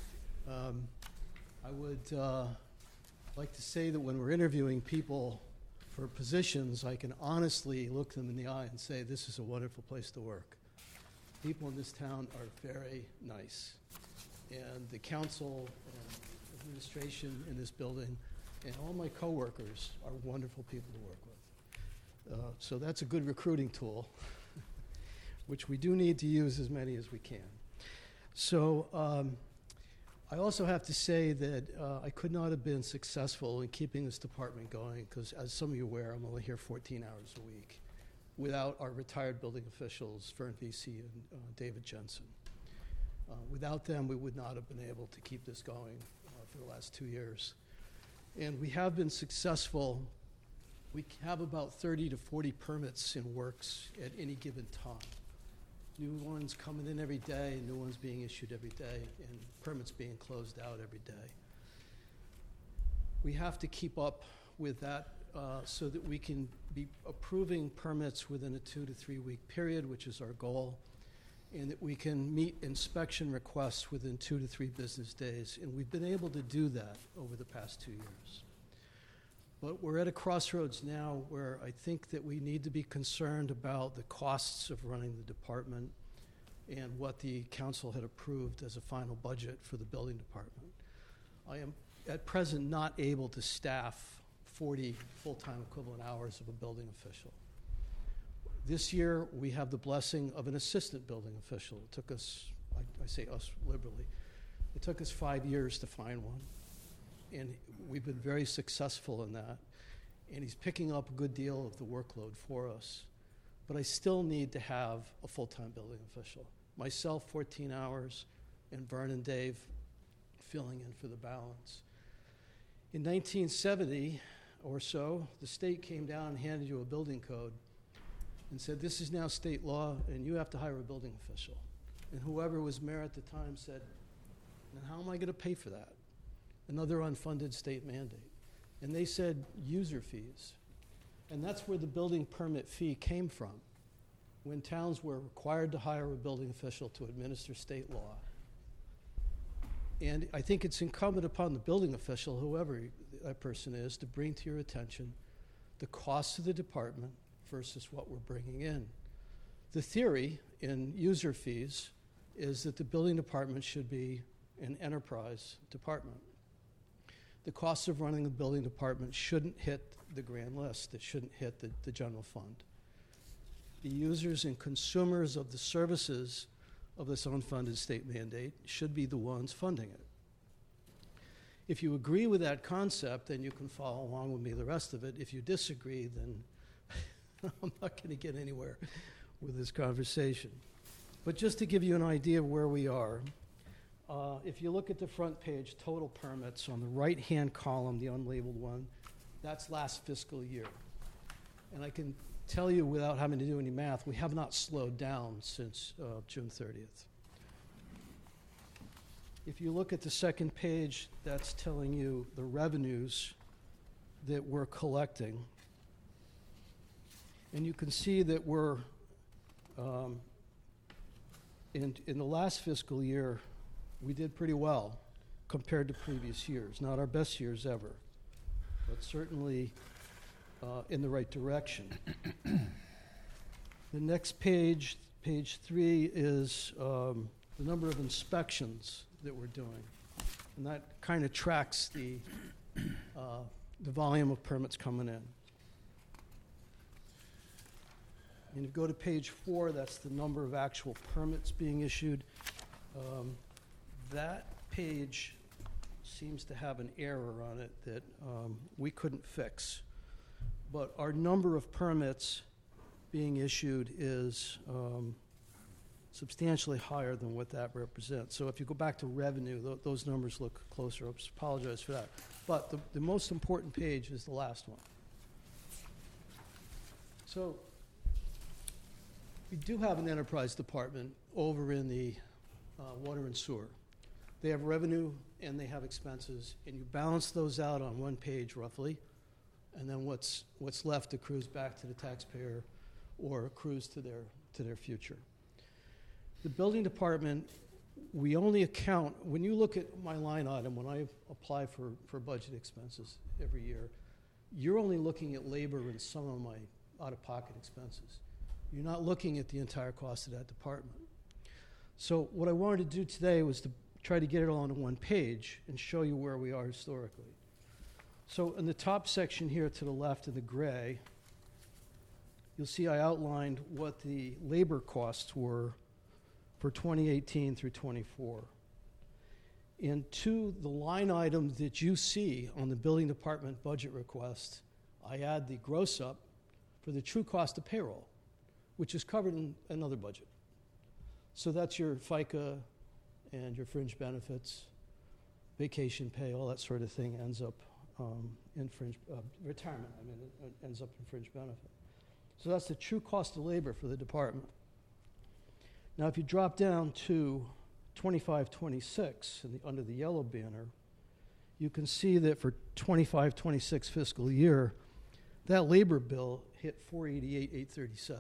I would like to say that when we're interviewing people for positions, I can honestly look them in the eye and say, this is a wonderful place to work. People in this town are very nice, and the council and administration in this building and all my coworkers are wonderful people to work with. So that's a good recruiting tool, which we do need to use as many as we can. So I also have to say that I could not have been successful in keeping this department going because, as some of you are aware, I'm only here 14 hours a week without our retired building officials, Vern Vesey and David Jensen. Without them, we would not have been able to keep this going for the last 2 years. And we have been successful. We have about 30 to 40 permits in works at any given time. New ones coming in every day, new ones being issued every day, and permits being closed out every day. We have to keep up with that so that we can be approving permits within a 2 to 3 week period, which is our goal, and that we can meet inspection requests within 2 to 3 business days. And we've been able to do that over the past 2 years. But we're at a crossroads now where I think that we need to be concerned about the costs of running the department and what the council had approved as a final budget for the building department. I am at present not able to staff 40 full-time equivalent hours of a building official. This year, we have the blessing of an assistant building official. It took us, I say us liberally, it took us 5 years to find one. And we've been very successful in that. And he's picking up a good deal of the workload for us. But I still need to have a full-time building official. Myself, 14 hours, and Vern and Dave filling in for the balance. In 1970 or so, the state came down and handed you a building code and said, this is now state law, and you have to hire a building official. And whoever was mayor at the time said, and how am I going to pay for that? Another unfunded state mandate. And they said user fees. And that's where the building permit fee came from, when towns were required to hire a building official to administer state law. And I think it's incumbent upon the building official, whoever that person is, to bring to your attention the cost of the department versus what we're bringing in. The theory in user fees is that the building department should be an enterprise department. The costs of running the building department shouldn't hit the grand list. It shouldn't hit the general fund. The users and consumers of the services of this unfunded state mandate should be the ones funding it. If you agree with that concept, then you can follow along with me the rest of it. If you disagree, then I'm not going to get anywhere with this conversation. But just to give you an idea of where we are, if you look at the front page, total permits, on the right-hand column, the unlabeled one, that's last fiscal year. And I can tell you without having to do any math, we have not slowed down since June 30th. If you look at the second page, that's telling you the revenues that we're collecting. And you can see that we're, in the last fiscal year, we did pretty well compared to previous years. Not our best years ever, but certainly in the right direction. The next page, page 3, is the number of inspections that we're doing. And that kind of tracks the volume of permits coming in. And you go to page 4, that's the number of actual permits being issued. That page seems to have an error on it that we couldn't fix. But our number of permits being issued is substantially higher than what that represents. So if you go back to revenue, those numbers look closer. I apologize for that. But the most important page is the last one. So we do have an enterprise department over in the water and sewer. They have revenue and they have expenses, and you balance those out on one page roughly, and then what's left accrues back to the taxpayer or accrues to their future. The building department, we only account, when you look at my line item, when I apply for budget expenses every year, you're only looking at labor and some of my out-of-pocket expenses. You're not looking at the entire cost of that department. So what I wanted to do today was to try to get it all on one page and show you where we are historically. So in the top section here to the left in the gray, you'll see I outlined what the labor costs were for 2018 through 24. And to the line item that you see on the building department budget request, I add the gross up for the true cost of payroll, which is covered in another budget. So that's your FICA and your fringe benefits, vacation pay, all that sort of thing ends up in fringe, retirement, it ends up in fringe benefit. So that's the true cost of labor for the department. Now, if you drop down to 25-26 under the yellow banner, you can see that for 25-26 fiscal year, that labor bill hit $488,837.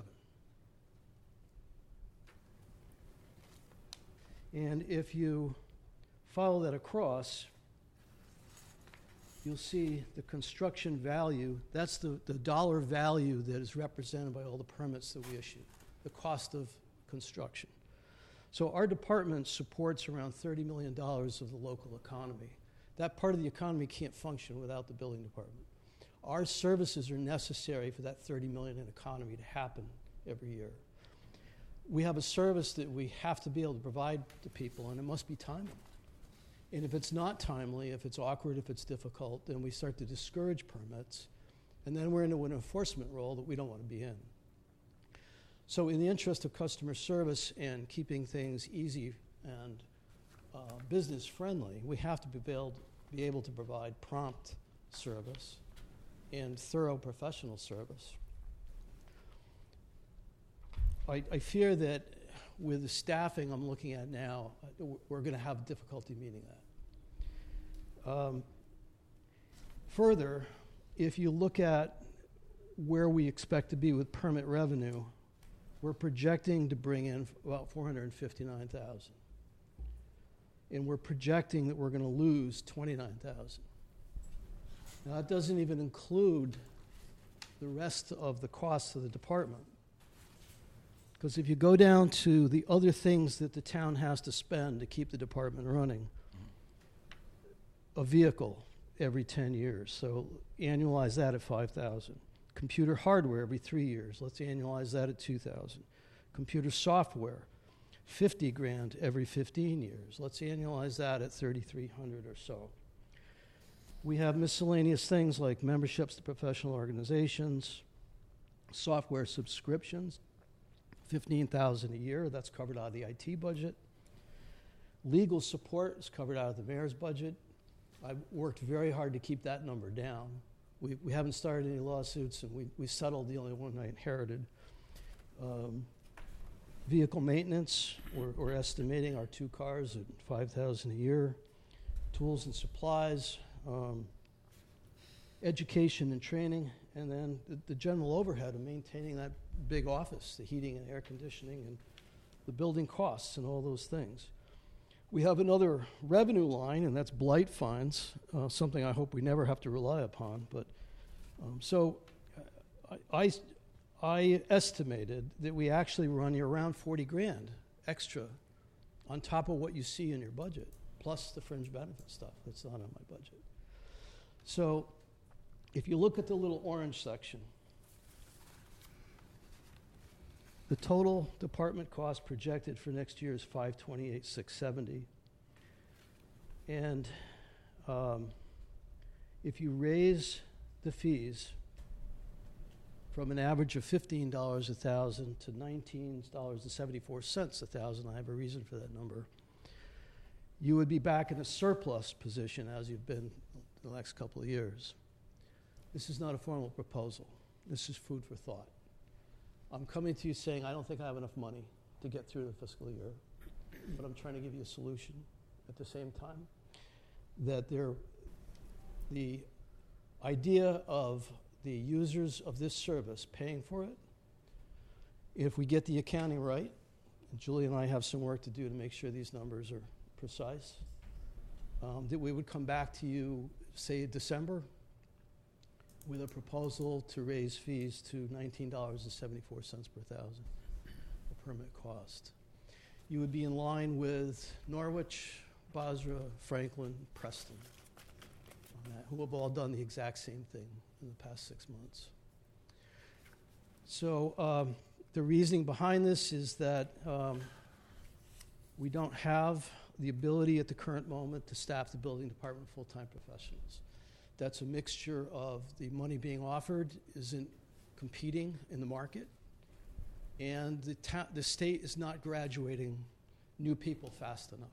And if you follow that across, you'll see the construction value. That's the dollar value that is represented by all the permits that we issue, the cost of construction. So our department supports around $30 million of the local economy. That part of the economy can't function without the building department. Our services are necessary for that $30 million in economy to happen every year. We have a service that we have to be able to provide to people, and it must be timely. And if it's not timely, if it's awkward, if it's difficult, then we start to discourage permits, and then we're into an enforcement role that we don't want to be in. So in the interest of customer service and keeping things easy and business-friendly, we have to be able to provide prompt service and thorough professional service. I fear that with the staffing I'm looking at now, we're going to have difficulty meeting that. Further, if you look at where we expect to be with permit revenue, we're projecting to bring in about $459,000. And we're projecting that we're going to lose $29,000. Now, that doesn't even include the rest of the costs of the department. Because if you go down to the other things that the town has to spend to keep the department running, a vehicle every 10 years, so annualize that at $5,000. Computer hardware every 3 years, let's annualize that at $2,000. Computer software, $50,000 every 15 years, let's annualize that at $3,300 or so. We have miscellaneous things like memberships to professional organizations, software subscriptions, $15,000 a year. That's covered out of the IT budget. Legal support is covered out of the mayor's budget. I've worked very hard to keep that number down. We haven't started any lawsuits, and we settled the only one I inherited. Vehicle maintenance, we're estimating our 2 cars at $5,000 a year. Tools and supplies, education and training, and then the general overhead of maintaining that big office, the heating and air conditioning, and the building costs and all those things. We have another revenue line, and that's blight fines, something I hope we never have to rely upon. But I estimated that we actually run you around $40,000 extra on top of what you see in your budget, plus the fringe benefit stuff that's not on my budget. So if you look at the little orange section, the total department cost projected for next year is $528,670. And if you raise the fees from an average of $15 a thousand to $19.74 a thousand, I have a reason for that number, you would be back in a surplus position as you've been the next couple of years. This is not a formal proposal. This is food for thought. I'm coming to you saying I don't think I have enough money to get through the fiscal year, but I'm trying to give you a solution at the same time. That the idea of the users of this service paying for it, if we get the accounting right, and Julie and I have some work to do to make sure these numbers are precise, that we would come back to you, say, December, with a proposal to raise fees to $19.74 per thousand, a permit cost. You would be in line with Norwich, Basra, Franklin, Preston, who have all done the exact same thing in the past 6 months. So the reasoning behind this is that we don't have the ability at the current moment to staff the building department full-time professionals. That's a mixture of the money being offered isn't competing in the market, and the state is not graduating new people fast enough.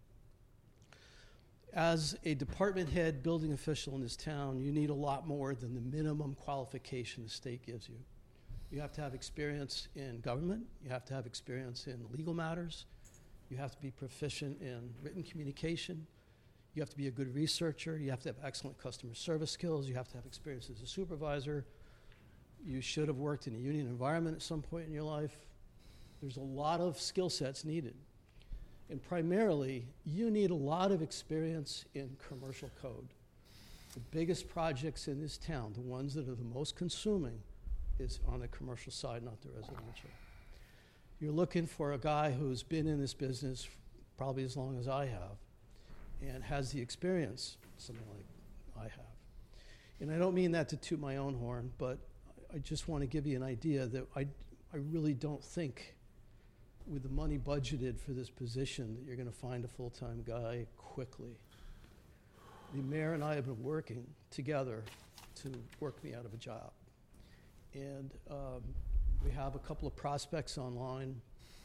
As a department head building official in this town, you need a lot more than the minimum qualification the state gives you. You have to have experience in government. You have to have experience in legal matters. You have to be proficient in written communication. You have to be a good researcher. You have to have excellent customer service skills. You have to have experience as a supervisor. You should have worked in a union environment at some point in your life. There's a lot of skill sets needed. And primarily, you need a lot of experience in commercial code. The biggest projects in this town, the ones that are the most consuming, is on the commercial side, not the residential. You're looking for a guy who's been in this business probably as long as I have and has the experience, something like I have. And I don't mean that to toot my own horn, but I just want to give you an idea that I really don't think with the money budgeted for this position that you're going to find a full-time guy quickly. The mayor and I have been working together to work me out of a job. And we have a couple of prospects online.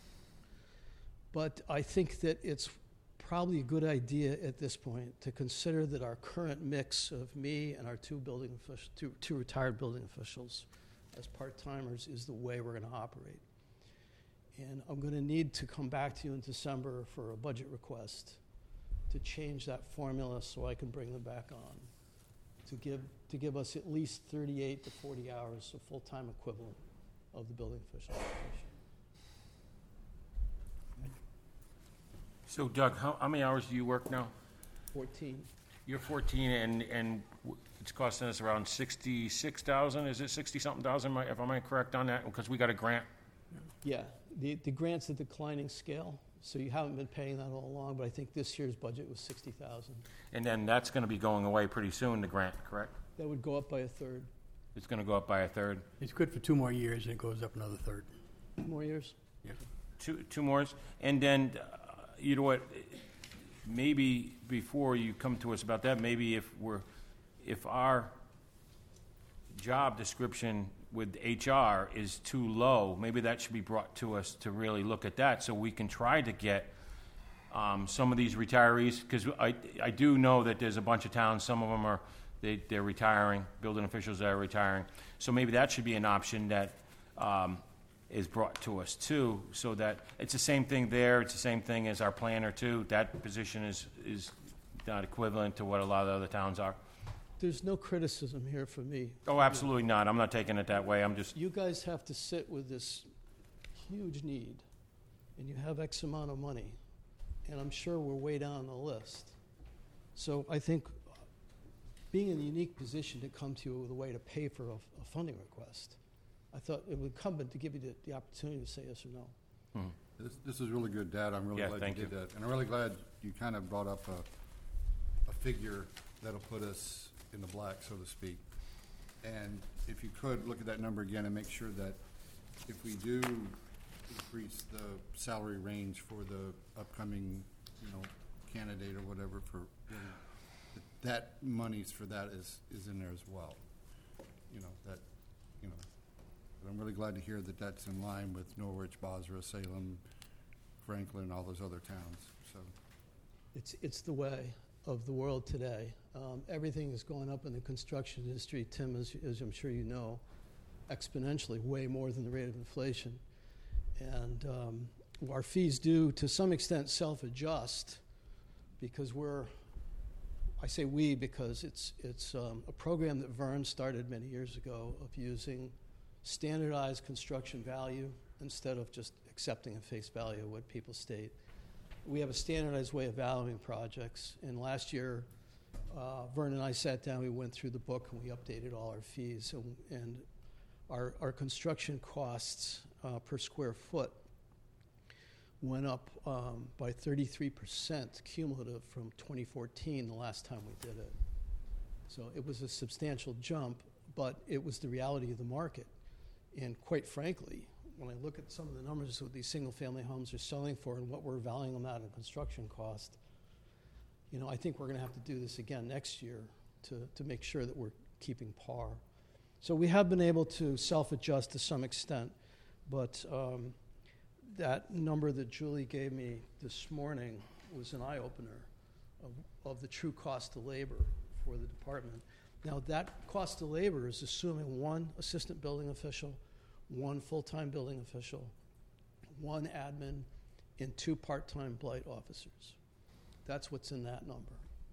But I think that it's probably a good idea at this point to consider that our current mix of me and our two retired building officials as part-timers is the way we're going to operate. And I'm going to need to come back to you in December for a budget request to change that formula so I can bring them back on, to give us at least 38 to 40 hours of full-time equivalent of the building official occupation. So Doug, how many hours do you work now? 14. You're 14, and it's costing us around $66,000. Is it 60-something thousand? If I'm correct on that, because we got a grant. Yeah, the grant's a declining scale, so you haven't been paying that all along. But I think this year's budget was $60,000. And then that's going to be going away pretty soon. The grant, correct? That would go up by a third. It's going to go up by a third. It's good for 2 more years, and it goes up another third. 2 more years? Yeah. Two more, and then. You know what? Maybe before you come to us about that, maybe if our job description with HR is too low. Maybe that should be brought to us to really look at that, so we can try to get some of these retirees, because I do know that there's a bunch of towns, some of them are, they're retiring, building officials that are retiring. So maybe that should be an option that is brought to us too, so that it's the same thing there, it's the same thing as our planner too. That position is not equivalent to what a lot of the other towns are. There's no criticism here from me. Oh, absolutely not. I'm not taking it that way. I'm just, You guys have to sit with this huge need, and you have X amount of money, and I'm sure we're way down the list. So I think being in a unique position to come to you with a way to pay for a funding request, I thought it was incumbent to give you the opportunity to say yes or no. This is really good data. I'm really Yeah, glad thank you did you. that. And I'm really glad you kind of brought up a figure that'll put us in the black, so to speak. And if you could, look at that number again and make sure that if we do increase the salary range for the upcoming, candidate or whatever for, that monies for that is in there as well. But I'm really glad to hear that that's in line with Norwich, Bosra, Salem, Franklin, all those other towns, so. It's the way of the world today. Everything is going up in the construction industry, Tim, as I'm sure you know, exponentially, way more than the rate of inflation. And our fees do, to some extent, self-adjust, because I say we because it's a program that Vern started many years ago of using standardized construction value instead of just accepting at face value what people state. We have a standardized way of valuing projects, and last year Vern and I sat down, we went through the book, and we updated all our fees, and our construction costs per square foot went up by 33% cumulative from 2014, the last time we did it. So it was a substantial jump, but it was the reality of the market. And quite frankly, when I look at some of the numbers that these single-family homes are selling for and what we're valuing them at in construction cost, I think we're going to have to do this again next year to make sure that we're keeping par. So we have been able to self-adjust to some extent, but that number that Julie gave me this morning was an eye-opener of the true cost of labor for the department. Now, that cost of labor is assuming one assistant building official, one full-time building official, one admin, and 2 part-time blight officers. That's what's in that number.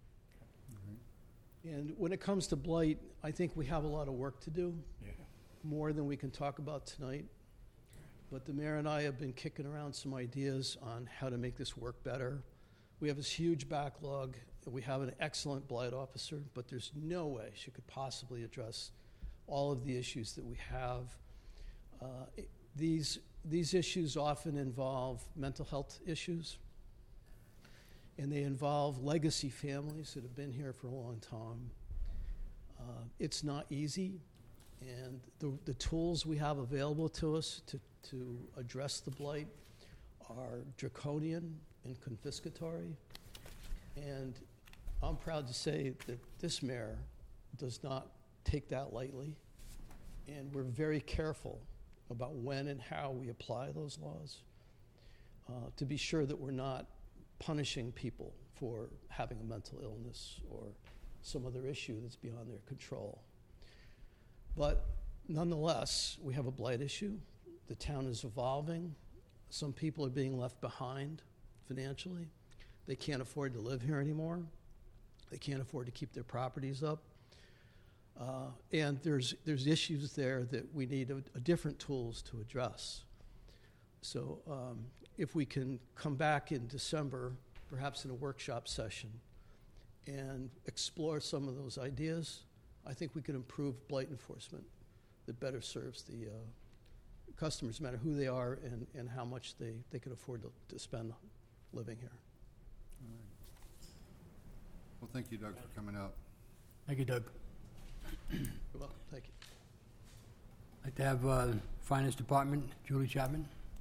And when it comes to blight, I think we have a lot of work to do, more than we can talk about tonight. But the mayor and I have been kicking around some ideas on how to make this work better. We have this huge backlog. We have an excellent blight officer, but there's no way she could possibly address all of the issues that we have. These issues often involve mental health issues, and they involve legacy families that have been here for a long time. It's not easy, and the tools we have available to us to address the blight are draconian and confiscatory. And I'm proud to say that this mayor does not take that lightly, and we're very careful about when and how we apply those laws to be sure that we're not punishing people for having a mental illness or some other issue that's beyond their control. But nonetheless, we have a blight issue. The town is evolving. Some people are being left behind financially. They can't afford to live here anymore. They can't afford to keep their properties up. And there's issues there that we need a different tools to address. So if we can come back in December, perhaps in a workshop session, and explore some of those ideas, I think we can improve blight enforcement that better serves the customers, no matter who they are and how much they can afford to spend living here. All right. Well, thank you, Doug, for coming out. Thank you, Doug. You're welcome. Thank you. I'd like to have Finance Department, Julie Chapman.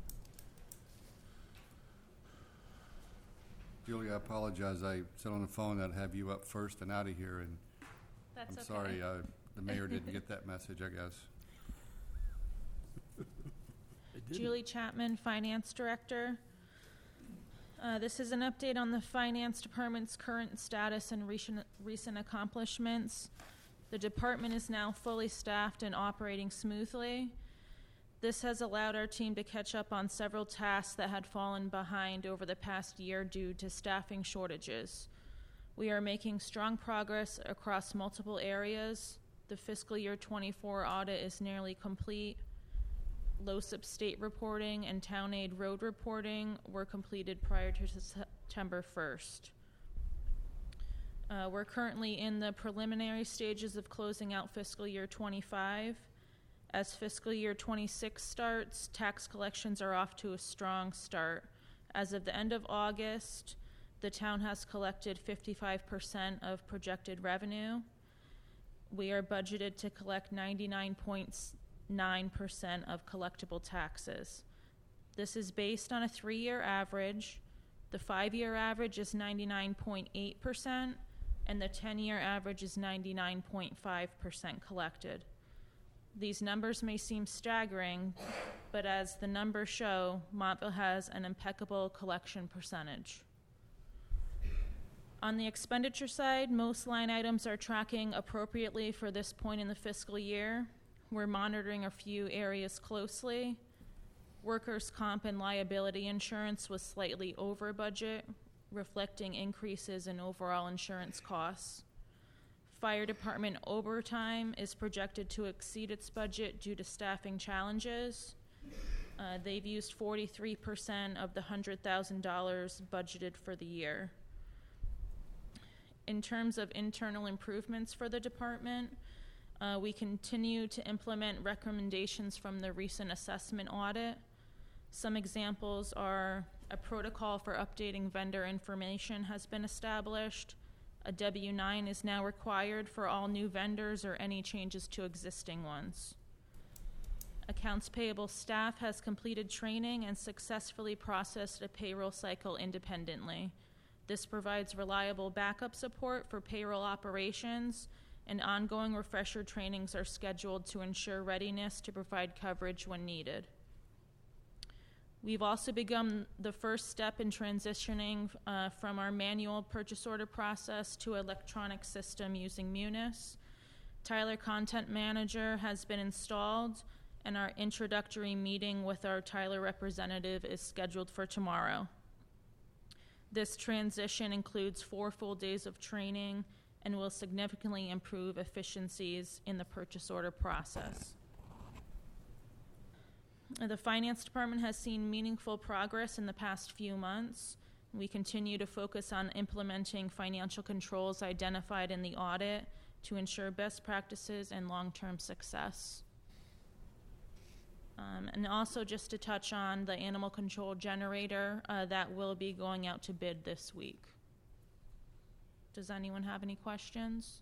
Julie, I apologize. I said on the phone I'd have you up first and out of here, and That's I'm sorry the mayor didn't get that message, I guess. Julie Chapman, Finance Director. This is an update on the Finance Department's current status and recent accomplishments. The department is now fully staffed and operating smoothly. This has allowed our team to catch up on several tasks that had fallen behind over the past year due to staffing shortages. We are making strong progress across multiple areas. The fiscal year 24 audit is nearly complete. LoSiP state reporting and town aid road reporting were completed prior to September 1st. We're currently in the preliminary stages of closing out fiscal year 25. As fiscal year 26 starts, tax collections are off to a strong start. As of the end of August, the town has collected 55% of projected revenue. We are budgeted to collect 99.9% of collectible taxes. This is based on a 3-year average. The 5-year average is 99.8%, and the 10-year average is 99.5% collected. These numbers may seem staggering, but as the numbers show, Montville has an impeccable collection percentage. On the expenditure side, most line items are tracking appropriately for this point in the fiscal year. We're monitoring a few areas closely. Workers' comp and liability insurance was slightly over budget, reflecting increases in overall insurance costs. Fire department overtime is projected to exceed its budget due to staffing challenges. They've used 43% of the $100,000 budgeted for the year. In terms of internal improvements for the department, we continue to implement recommendations from the recent assessment audit. Some examples are a protocol for updating vendor information has been established. A W-9 is now required for all new vendors or any changes to existing ones. Accounts payable staff has completed training and successfully processed a payroll cycle independently. This provides reliable backup support for payroll operations, and ongoing refresher trainings are scheduled to ensure readiness to provide coverage when needed. We've also begun the first step in transitioning from our manual purchase order process to electronic system using Munis. Tyler Content Manager has been installed, and our introductory meeting with our Tyler representative is scheduled for tomorrow. This transition includes 4 full days of training and will significantly improve efficiencies in the purchase order process. The Finance Department has seen meaningful progress in the past few months. We continue to focus on implementing financial controls identified in the audit to ensure best practices and long-term success. And also just to touch on the animal control generator that will be going out to bid this week. Does anyone have any questions?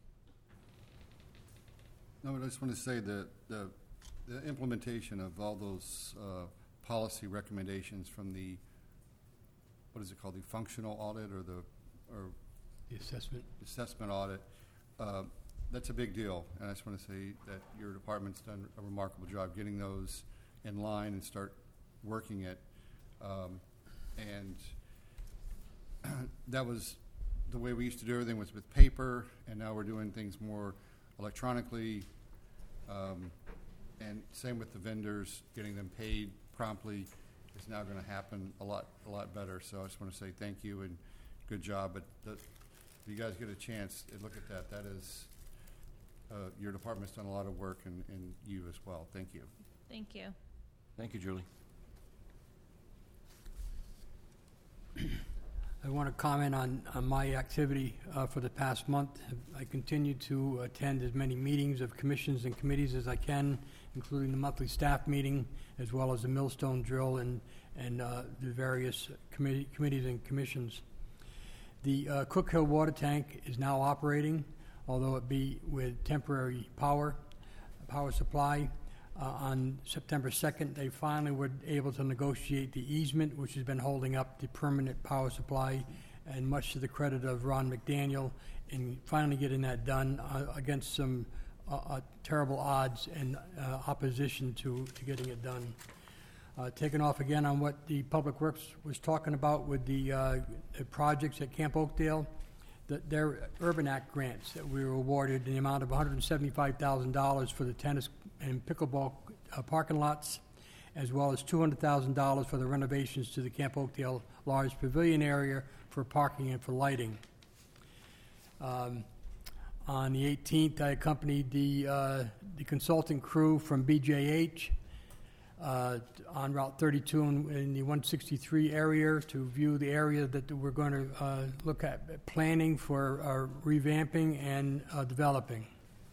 No, but I just want to say that the implementation of all those policy recommendations from the, what is it called, the functional audit or the assessment audit, that's a big deal. And I just want to say that your department's done a remarkable job getting those in line and start working it. And that was the way we used to do everything, was with paper, and now we're doing things more electronically. And same with the vendors, getting them paid promptly is now going to happen a lot better. So I just want to say thank you and good job. But if you guys get a chance, look at that. That is, your department's done a lot of work, and you as well. Thank you. Thank you. Thank you, Julie. I want to comment on my activity for the past month. I continue to attend as many meetings of commissions and committees as I can, including the monthly staff meeting, as well as the millstone drill and the various committees and commissions. The Cook Hill water tank is now operating, although it be with temporary power supply. On September 2nd, they finally were able to negotiate the easement, which has been holding up the permanent power supply, and much to the credit of Ron McDaniel in finally getting that done against some terrible odds and opposition to getting it done. Taking off again on what the Public Works was talking about with the projects at Camp Oakdale, their Urban Act grants that we were awarded in the amount of $175,000 for the tennis and pickleball parking lots, as well as $200,000 for the renovations to the Camp Oakdale large pavilion area for parking and for lighting. On the 18th, I accompanied the consulting crew from BJH on Route 32 in the 163 area to view the area that we're going to look at planning for revamping and developing.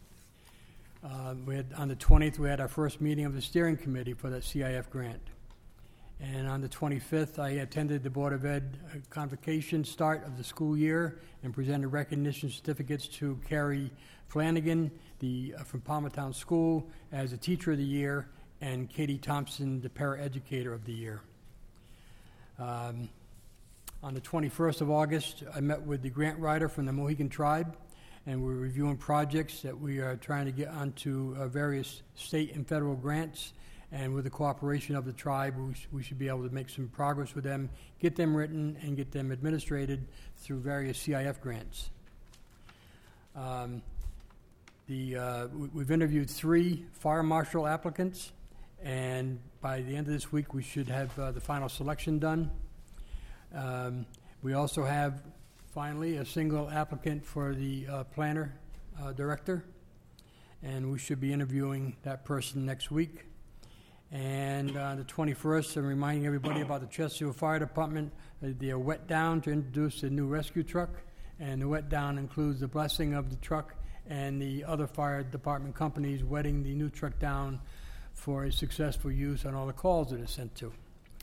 On the 20th, we had our first meeting of the steering committee for that CIF grant. And on the 25th, I attended the Board of Ed convocation start of the school year and presented recognition certificates to Carrie Flanagan from Palmertown School as a Teacher of the Year, and Katie Thompson, the Paraeducator of the Year. On the 21st of August, I met with the grant writer from the Mohegan Tribe, and we're reviewing projects that we are trying to get onto various state and federal grants. And with the cooperation of the tribe, we should be able to make some progress with them, get them written, and get them administrated through various CIF grants. We've interviewed 3 fire marshal applicants, and by the end of this week, we should have the final selection done. We also have, finally, a single applicant for the planner director, and we should be interviewing that person next week. And on the 21st, I'm reminding everybody about the Chesterfield Fire Department, their wet down to introduce a new rescue truck, and the wet down includes the blessing of the truck and the other fire department companies wetting the new truck down for a successful use on all the calls that are sent to.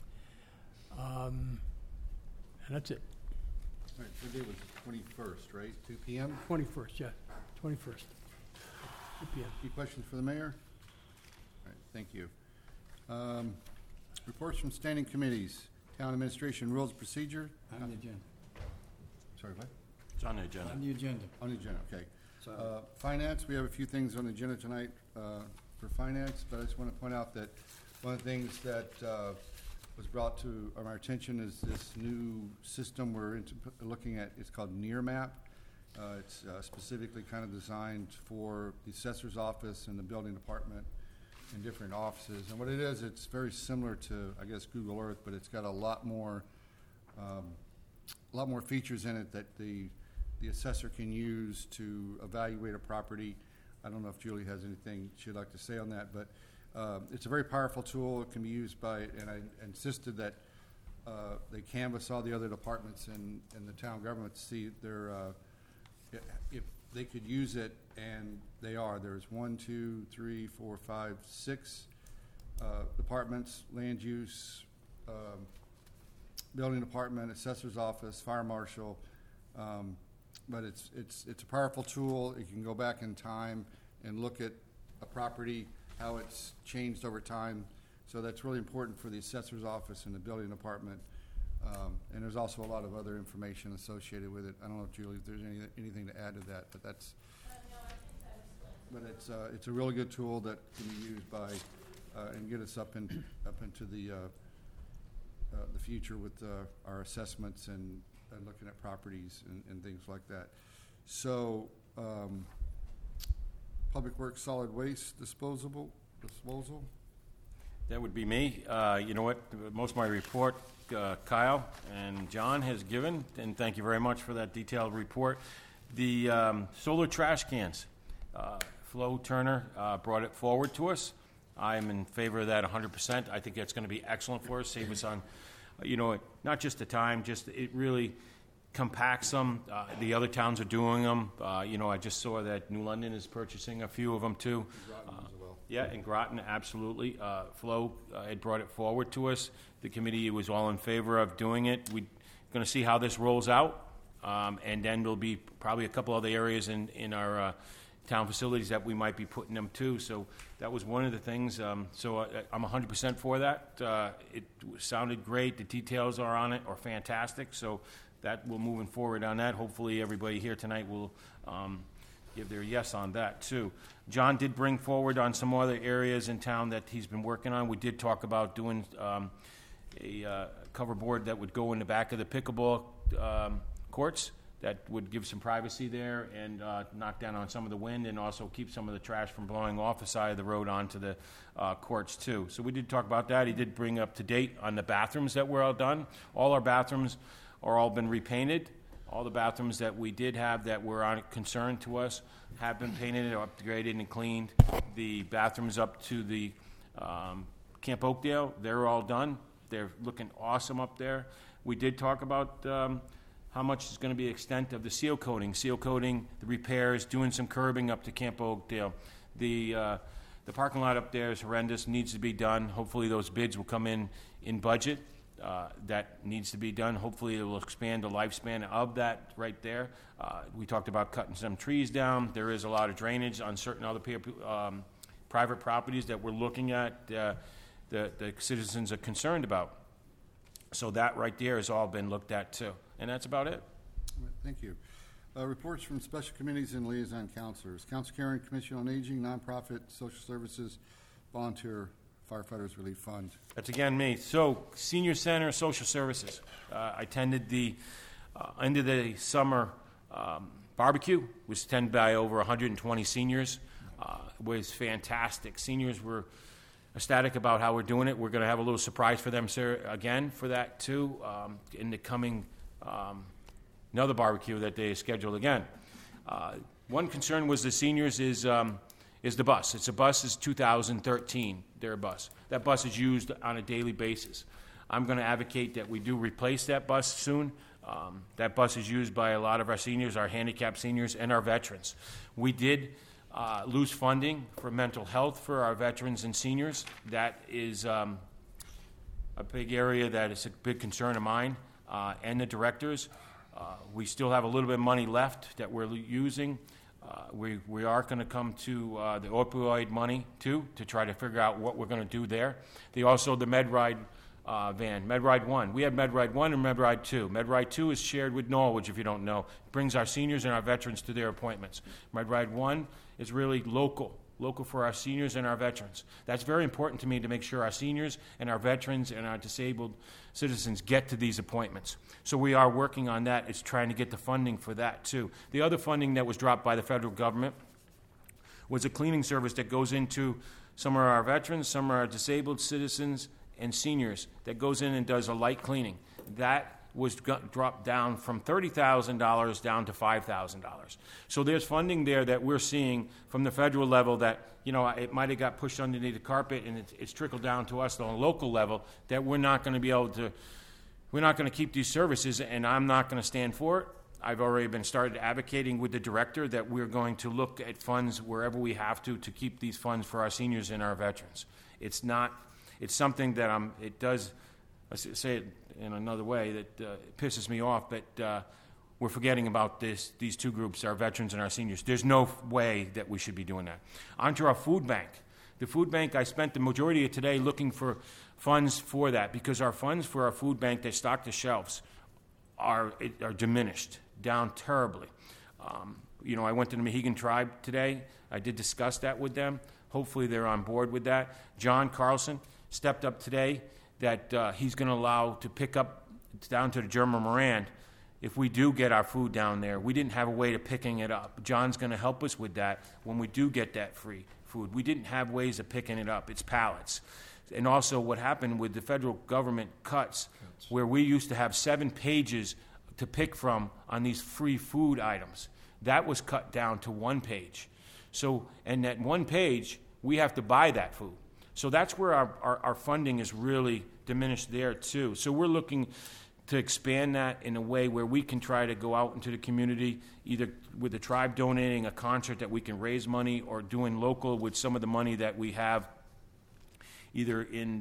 And that's it. All right, today was the 21st, right? 2 p.m.? 21st, yeah, 21st. 2 p.m. Any questions for the mayor? All right, thank you. Reports from standing committees. Town Administration Rules of Procedure. On the agenda. Sorry, what? It's on the agenda. On the agenda. On the agenda, okay. Finance, we have a few things on the agenda tonight for finance, but I just want to point out that one of the things that was brought to our attention is this new system we're looking at. It's called Nearmap. It's specifically kind of designed for the assessor's office and the building department in different offices. And what it is, it's very similar to, I guess, Google Earth, but it's got a lot more features in it that the assessor can use to evaluate a property. I don't know if Julie has anything she'd like to say on that, but it's a very powerful tool. It can be used by, and I insisted that they canvass all the other departments in the town government to see if they could use it, and they are. There's 6 departments: land use, building department, assessor's office, fire marshal. But it's a powerful tool. You can go back in time and look at a property, how it's changed over time. So that's really important for the assessor's office and the building department. And there's also a lot of other information associated with it. I don't know, Julie, if there's anything to add to that, but that's. But it's a really good tool that can be used by and get us up into the future with our assessments and looking at properties and things like that. So, Public Works Solid Waste Disposal. That would be me. You know what? Most of my report, Kyle and John has given, and thank you very much for that detailed report. The solar trash cans. Flo Turner brought it forward to us. I'm in favor of that 100%. I think that's going to be excellent for us. Save us on, not just the time, just it really compacts them. The other towns are doing them. I just saw that New London is purchasing a few of them too. Yeah, and Groton, absolutely. Flo had brought it forward to us. The committee was all in favor of doing it. We're going to see how this rolls out, and then there'll be probably a couple other areas in our town facilities that we might be putting them to. So that was one of the things. So I'm 100% for that. It sounded great. The details are fantastic. So that we're moving forward on that. Hopefully everybody here tonight will, give their yes on that, too. John did bring forward on some other areas in town that he's been working on. We did talk about doing a cover board that would go in the back of the pickleball courts that would give some privacy there and knock down on some of the wind and also keep some of the trash from blowing off the side of the road onto the courts, too. So we did talk about that. He did bring up to date on the bathrooms that were all done. All our bathrooms are all been repainted. All the bathrooms that we did have that were on concern to us have been painted or upgraded and cleaned. The bathrooms up to the Camp Oakdale, they're all done. They're looking awesome up there. We did talk about how much is going to be the extent of the seal coating, the repairs, doing some curbing up to Camp Oakdale. The parking lot up there is horrendous, needs to be done. Hopefully those bids will come in budget. That needs to be done. Hopefully it will expand the lifespan of that right there. We talked about cutting some trees down. There is a lot of drainage on certain other private properties that we're looking at the citizens are concerned about. So that right there has all been looked at too. And that's about it. All right, thank you. Reports from special committees and liaison counselors. Council Karen, Commission on Aging, Nonprofit, Social Services, Volunteer Firefighters Relief Fund. That's again me. So, Senior Center, Social Services. I attended the end of the summer barbecue. It was attended by over 120 seniors. It was fantastic. Seniors were ecstatic about how we're doing it. We're going to have a little surprise for them, sir, again for that too, in the coming another barbecue that they scheduled again. One concern was the seniors is the bus. It's a bus is 2013. Their bus. That bus is used on a daily basis. I'm going to advocate that we do replace that bus soon. That bus is used by a lot of our seniors, our handicapped seniors, and our veterans. We did lose funding for mental health for our veterans and seniors. That is a big area that is a big concern of mine and the directors. We still have a little bit of money left that we're using. We are going to come to the opioid money, too, to try to figure out what we're going to do there. The MedRide van, MedRide 1. We have MedRide 1 and MedRide 2. MedRide 2 is shared with Norwich, if you don't know. It brings our seniors and our veterans to their appointments. MedRide 1 is really local for our seniors and our veterans. That's very important to me to make sure our seniors and our veterans and our disabled citizens get to these appointments. So we are working on that. It's trying to get the funding for that, too. The other funding that was dropped by the federal government was a cleaning service that goes into some of our veterans, some of our disabled citizens and seniors that goes in and does a light cleaning. That was dropped down from $30,000 down to $5,000. So there's funding there that we're seeing from the federal level that, it might have got pushed underneath the carpet and it's trickled down to us on a local level that we're not going to keep these services, and I'm not going to stand for it. I've already been started advocating with the director that we're going to look at funds wherever we have to keep these funds for our seniors and our veterans. It's something that it does, I say it in another way, that it pisses me off, but we're forgetting about these two groups, our veterans and our seniors. There's no way that we should be doing that. On to our food bank. The food bank, I spent the majority of today looking for funds for that because our funds for our food bank that stock the shelves are diminished, down terribly. I went to the Mohegan Tribe today. I did discuss that with them. Hopefully they're on board with that. John Carlson stepped up today that he's going to allow to pick up down to the German Moran if we do get our food down there. We didn't have a way of picking it up. John's going to help us with that when we do get that free food. We didn't have ways of picking it up. It's pallets. And also what happened with the federal government cuts, where we used to have 7 pages to pick from on these free food items. That was cut down to 1 page. So, and that 1 page, we have to buy that food. So that's where our funding is really diminished there, too. So we're looking to expand that in a way where we can try to go out into the community, either with the tribe donating a concert that we can raise money or doing local with some of the money that we have, either in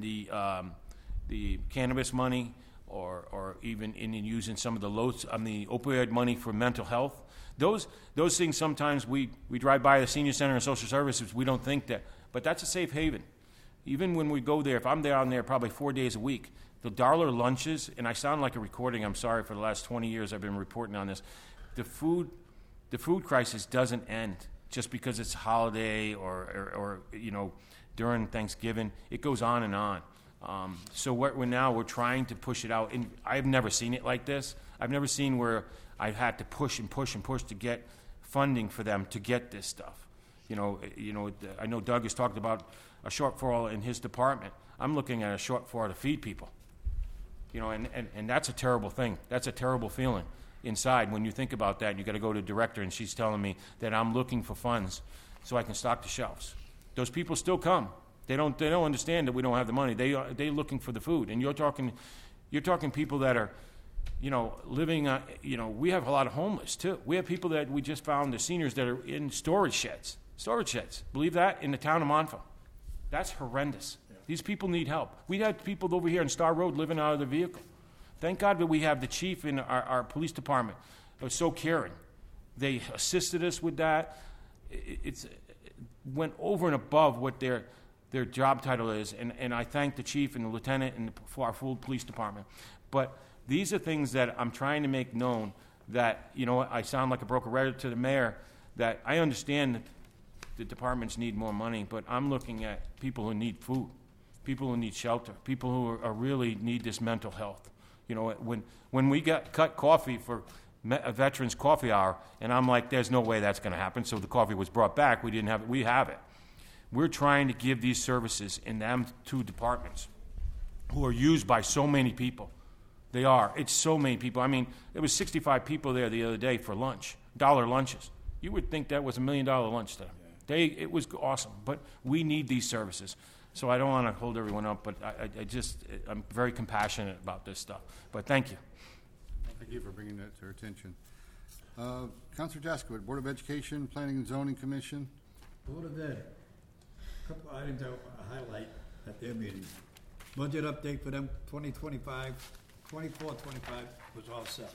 the cannabis money or even in using some of the opioid money for mental health. Those things sometimes we drive by the senior center and social services, we don't think that, but that's a safe haven. Even when we go there, if I'm down there probably 4 days a week, the dollar lunches, and I sound like a recording, I'm sorry, for the last 20 years I've been reporting on this, the food the food crisis doesn't end just because it's a holiday or during Thanksgiving. It goes on and on. So we're trying to push it out. And I've never seen it like this. I've never seen where I've had to push and push and push to get funding for them to get this stuff. I know Doug has talked about a shortfall in his department. I'm looking at a shortfall to feed people. And that's a terrible thing. That's a terrible feeling inside when you think about that. You got to go to the director, and she's telling me that I'm looking for funds so I can stock the shelves. Those people still come. They don't understand that we don't have the money. They're looking for the food, and you're talking people that are, living. We have a lot of homeless too. We have people that we just found, the seniors that are in storage sheds. Believe that, in the town of Montville. That's horrendous. Yeah. These people need help. We had people over here in Star Road living out of their vehicle. Thank God that we have the chief in our police department. They're so caring. They assisted us with that. It went over and above what their job title is, and I thank the chief and the lieutenant and our full police department. But these are things that I'm trying to make known that, I sound like a broken record to the mayor, that I understand that the departments need more money, but I'm looking at people who need food, people who need shelter, people who are really need this mental health. When we cut coffee for a veterans coffee hour, and I'm like, there's no way that's going to happen, so the coffee was brought back. We didn't have it. We have it. We're trying to give these services in them two departments who are used by so many people. They are. It's so many people. I mean, there was 65 people there the other day for lunch, dollar lunches. You would think that was $1 million lunch there. It was awesome, but we need these services. So I don't want to hold everyone up, but I'm very compassionate about this stuff. But thank you. Thank you for bringing that to our attention. Councilor Jaskowitz, Board of Education, Planning and Zoning Commission. Board of Ed. A couple items I want to highlight at their meeting. Budget update for them, 24-25 was all set.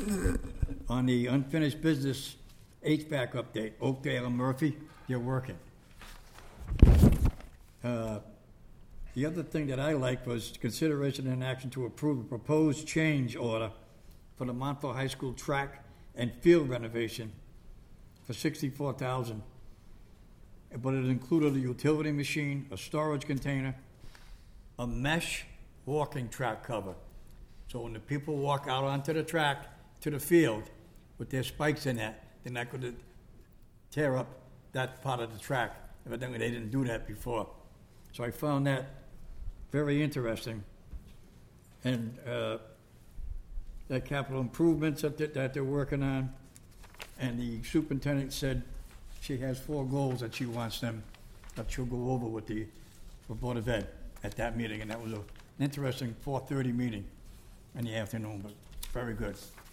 On the unfinished business HVAC update, Oakdale and Murphy, they're working. The other thing that I liked was consideration and action to approve a proposed change order for the Montville High School track and field renovation for $64,000. But it included a utility machine, a storage container, a mesh walking track cover. So when the people walk out onto the track to the field with their spikes in that, they're not going to tear up that part of the track. Evidently, they didn't do that before. So I found that very interesting. And that capital improvements that they're working on. And the superintendent said she has 4 goals that she wants them, that she'll go over with the Board of Ed at that meeting. And that was an interesting 4:30 meeting in the afternoon, but very good.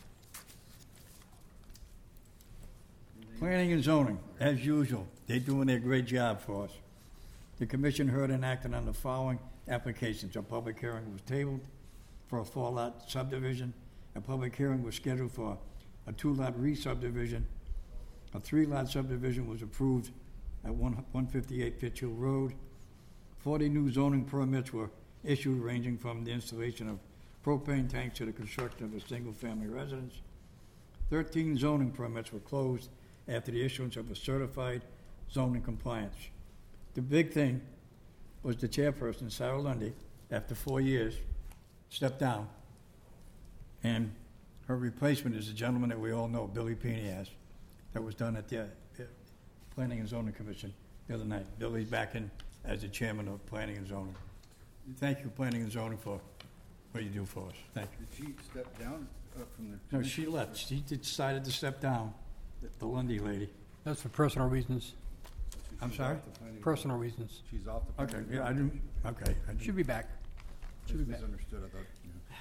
Planning and zoning, as usual, they're doing their great job for us. The commission heard and acted on the following applications. A public hearing was tabled for a 4-lot subdivision. A public hearing was scheduled for a 2-lot re-subdivision. A 3-lot subdivision was approved at 158 Fitch Hill Road. 40 new zoning permits were issued, ranging from the installation of propane tanks to the construction of a single-family residence. 13 zoning permits were closed after the issuance of a certified zoning compliance. The big thing was the chairperson, Sarah Lundy, after 4 years, stepped down. And her replacement is a gentleman that we all know, Billy Penias, that was done at the Planning and Zoning Commission the other night. Billy's back in as the chairman of Planning and Zoning. Thank you, Planning and Zoning, for what you do for us. Thank you. Did she step down from the... No, she left. She decided to step down, the Lundy lady. That's for personal reasons. I'm sorry? Personal reasons. She's off the... Okay, yeah, I didn't, okay. I didn't- Should be back. Should be back. Misunderstood, I thought.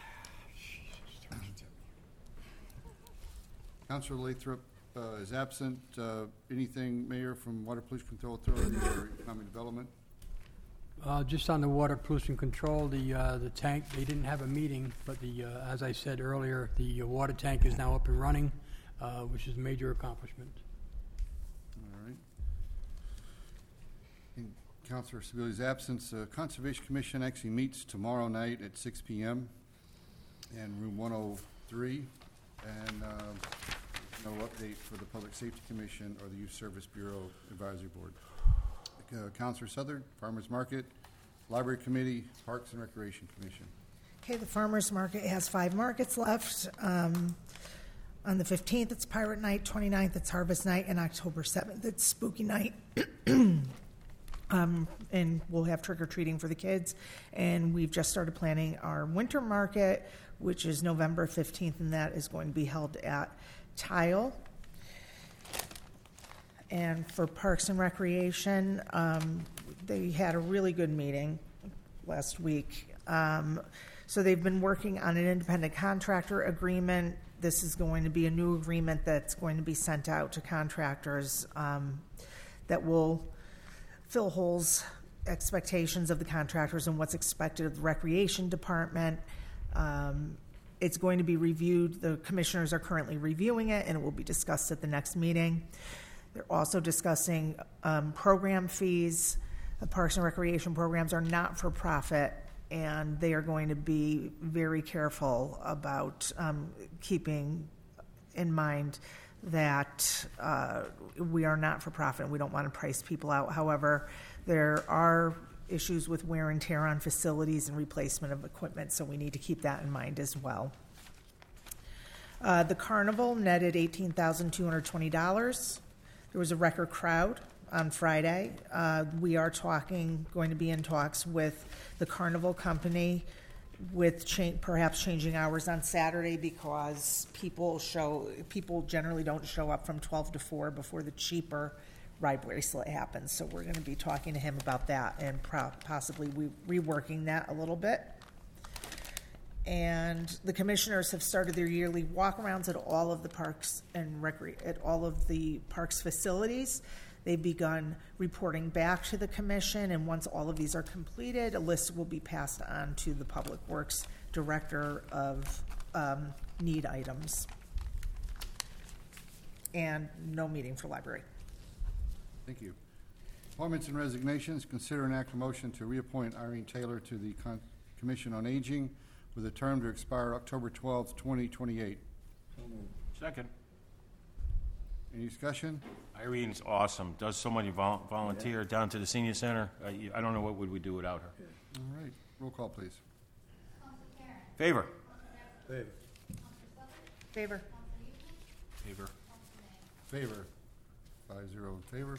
Councilor Lathrop is absent. Anything, Mayor, from Water Pollution Control Authority or Economic Development? Just on the water pollution control, the tank, they didn't have a meeting, but as I said earlier, the water tank is now up and running, which is a major accomplishment. All right. In Councilor Sebili's absence, the Conservation Commission actually meets tomorrow night at 6 p.m. in room 103. And if No update for the Public Safety Commission or the Youth Service Bureau Advisory Board. Counselor Southern, Farmers Market, Library Committee, Parks and Recreation Commission. Okay, the farmers market has 5 markets left. On the 15th, it's Pirate Night, 29th, it's Harvest Night, and October 7th, it's Spooky Night. And we'll have trick-or-treating for the kids. And we've just started planning our winter market, which is November 15th, and that is going to be held at Tile. And for Parks and Recreation, they had a really good meeting last week. So they've been working on an independent contractor agreement. This is going to be a new agreement that's going to be sent out to contractors that will fill holes, expectations of the contractors and what's expected of the recreation department. It's going to be reviewed. The commissioners are currently reviewing it, and it will be discussed at the next meeting. They're also discussing program fees. The Parks and Recreation programs are not for profit, and they are going to be very careful about keeping in mind that we are not for profit and we don't want to price people out. However, there are issues with wear and tear on facilities and replacement of equipment, so we need to keep that in mind as well. The carnival netted $18,220. There was a record crowd on Friday. We are going to be in talks with the carnival company with perhaps changing hours on Saturday because people generally don't show up from 12 to 4 before the cheaper ride bracelet happens. So we're going to be talking to him about that and possibly reworking that a little bit. And the commissioners have started their yearly walkarounds at all of the parks and at all of the parks facilities. They've begun reporting back to the commission, and once all of these are completed, a list will be passed on to the Public Works Director of need items. And no meeting for library. Thank you. Appointments and resignations. Consider and act a motion to reappoint Irene Taylor to the Commission on Aging with a term to expire October 12th, 2028. Second. Any discussion? Irene's awesome. Does so many volunteer down to the senior center. I don't know what would we do without her. All right. Roll call, please. Favor. Favor. Favor. Favor. Favor. 5-0 in favor.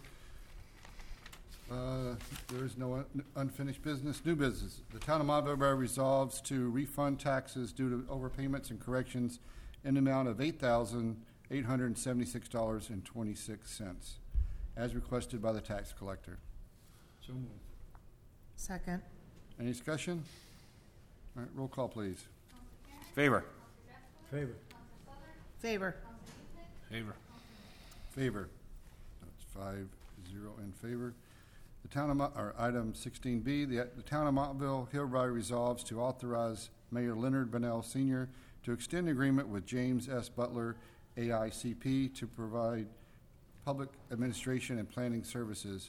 There is no unfinished business. New business. The town of Montville resolves to refund taxes due to overpayments and corrections in the amount of $8,876.26, as requested by the tax collector. So moved. Second. Any discussion? All right, roll call, please. Favor. Favor. Favor. Favor. Favor. That's 5-0 in favor. The town of item 16B, the town of Montville hereby resolves to authorize Mayor Leonard Bonnell Sr. to extend agreement with James S. Butler, AICP, to provide public administration and planning services.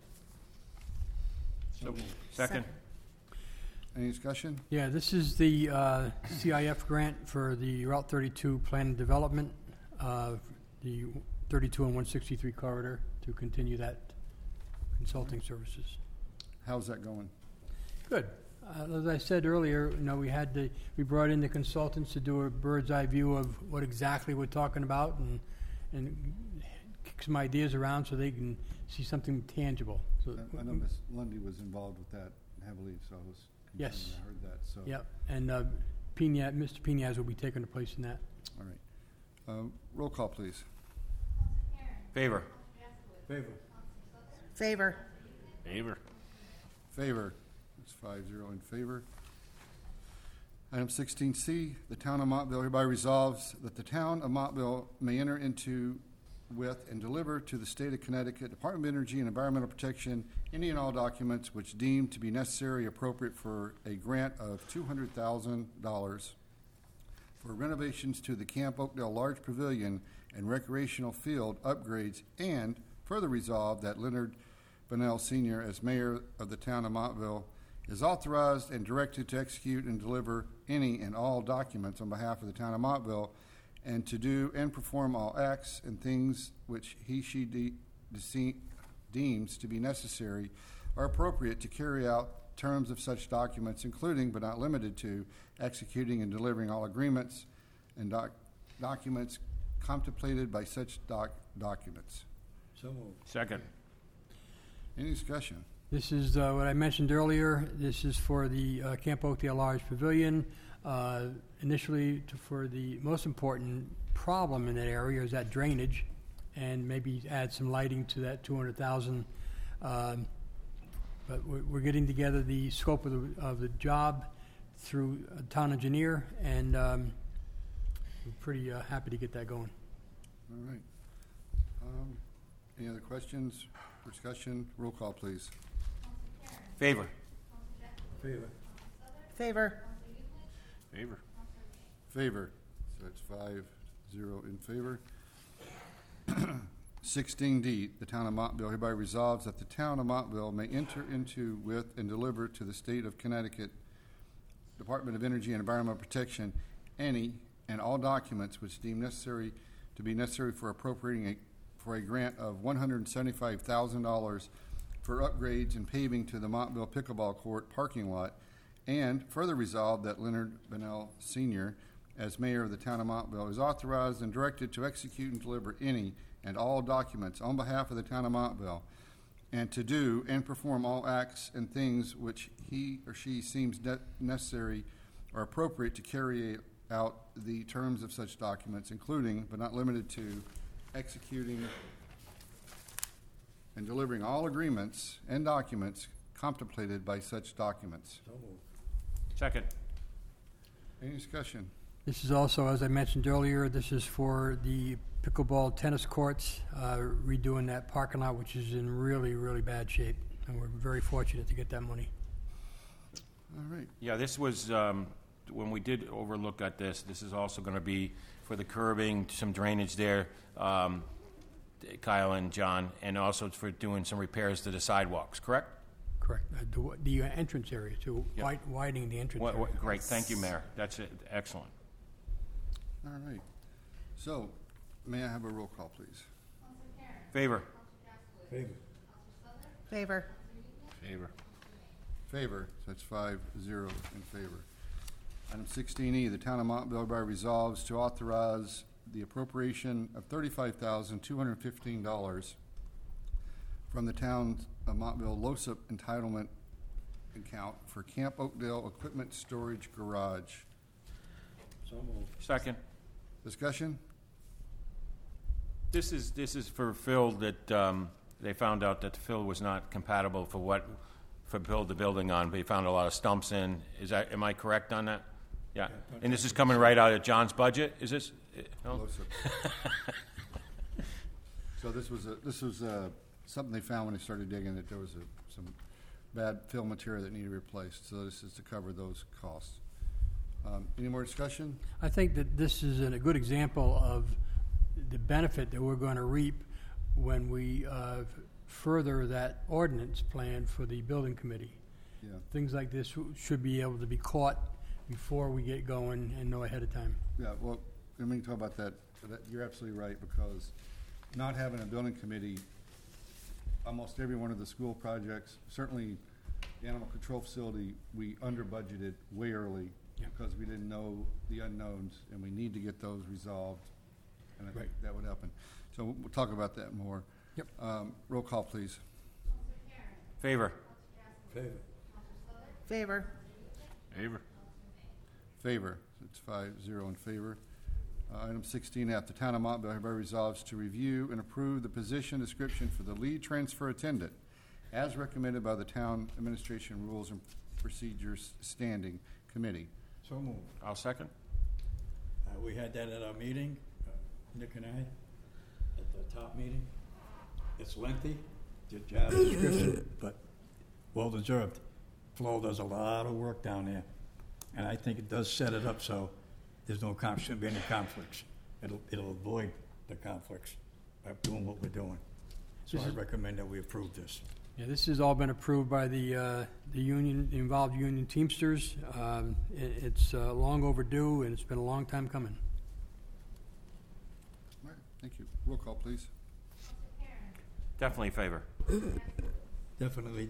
So second. Any discussion? Yeah, this is the CIF grant for the Route 32 plan and development, the 32 and 163 corridor, to continue that consulting services. How's that going? Good. As I said earlier, we brought in the consultants to do a bird's eye view of what exactly we're talking about and kick some ideas around so they can see something tangible. So I know Ms. Lundy was involved with that heavily, so I was concerned Yes. when I heard that. So. Yep, and Mr. Pinaz will be taking a place in that. All right. Roll call, please. Favor. Favor. Favor. Favor. Favor. It's 5-0 in favor. Item 16C, the town of Montville hereby resolves that the town of Montville may enter into with and deliver to the state of Connecticut Department of Energy and Environmental Protection any and all documents which deem to be necessary appropriate for a grant of $200,000 for renovations to the Camp Oakdale Large Pavilion and recreational field upgrades, and further resolve that Leonard Bonnell Sr., as mayor of the town of Montville, is authorized and directed to execute and deliver any and all documents on behalf of the town of Montville and to do and perform all acts and things which he/she deems to be necessary or appropriate to carry out terms of such documents, including but not limited to executing and delivering all agreements and documents contemplated by such documents. So moved. Second. Any discussion? This is what I mentioned earlier. This is for the Camp Oakdale Large Pavilion. Initially, for the most important problem in that area is that drainage, and maybe add some lighting to that 200,000. But we're getting together the scope of the job through a town engineer, and we're pretty happy to get that going. All right. Any other questions, discussion? Roll call, please. Favor. Favor. Favor. Favor. Favor. So that's 5-0 in favor. 16D, the town of Montville hereby resolves that the town of Montville may enter into with and deliver to the state of Connecticut Department of Energy and Environmental Protection any and all documents which deem necessary to be necessary for appropriating for a grant of $175,000 for upgrades and paving to the Montville Pickleball Court parking lot, and further resolved that Leonard Bennell Sr., as mayor of the town of Montville, is authorized and directed to execute and deliver any and all documents on behalf of the town of Montville, and to do and perform all acts and things which he or she seems necessary or appropriate to carry out the terms of such documents, including but not limited to executing and delivering all agreements and documents contemplated by such documents. So moved. Second. Any discussion? This is also, as I mentioned earlier, this is for the pickleball tennis courts, redoing that parking lot, which is in really, really bad shape, and we're very fortunate to get that money. All right. Yeah, this was, when we did overlook at this is also going to be for the curbing, some drainage there, Kyle and John, and also for doing some repairs to the sidewalks, correct? Correct. The entrance area, too, Yep. widening the entrance area. Great, thank you, Mayor. That's it. Excellent. All right. So, may I have a roll call, please? Favor. Favor. Favor. Favor. Favor. So that's 5-0 in favor. Item 16E, the town of Montville hereby resolves to authorize the appropriation of $35,215 from the town of Montville LoSiP entitlement account for Camp Oakdale Equipment Storage Garage. So moved. Second. Discussion? This is for Phil that they found out that the fill was not compatible for build the building on. They found a lot of stumps in. Am I correct on that? Yeah. And this is coming right out of John's budget. Is this? No? LoSiP. So this was something they found when they started digging, that there was some bad fill material that needed replaced. So this is to cover those costs. Any more discussion? I think that this is a good example of the benefit that we're going to reap when we further that ordinance plan for the building committee. Yeah. Things like this should be able to be caught before we get going and know ahead of time. Yeah, well, let me talk about that. You're absolutely right, because not having a building committee, almost every one of the school projects, certainly the animal control facility, we under-budgeted way early because we didn't know the unknowns, and we need to get those resolved, and I think that would happen. So we'll talk about that more. Yep. Roll call, please. Favor. Favor. Favor. Favor. Favor. It's 5-0 in favor. Item 16F, the town of Montville hereby resolves to review and approve the position description for the lead transfer attendant as recommended by the town administration rules and procedures standing committee. So moved. I'll second. We had that at our meeting, Nick and I, at the top meeting. It's lengthy, the job description, but well-deserved. Flo does a lot of work down there, and I think it does set it up so there's shouldn't be any conflicts. It'll avoid the conflicts by doing what we're doing. So I recommend that we approve this. Yeah, this has all been approved by the union, the involved union Teamsters. It's long overdue, and it's been a long time coming. Thank you. Roll call, please. Definitely favor. Definitely.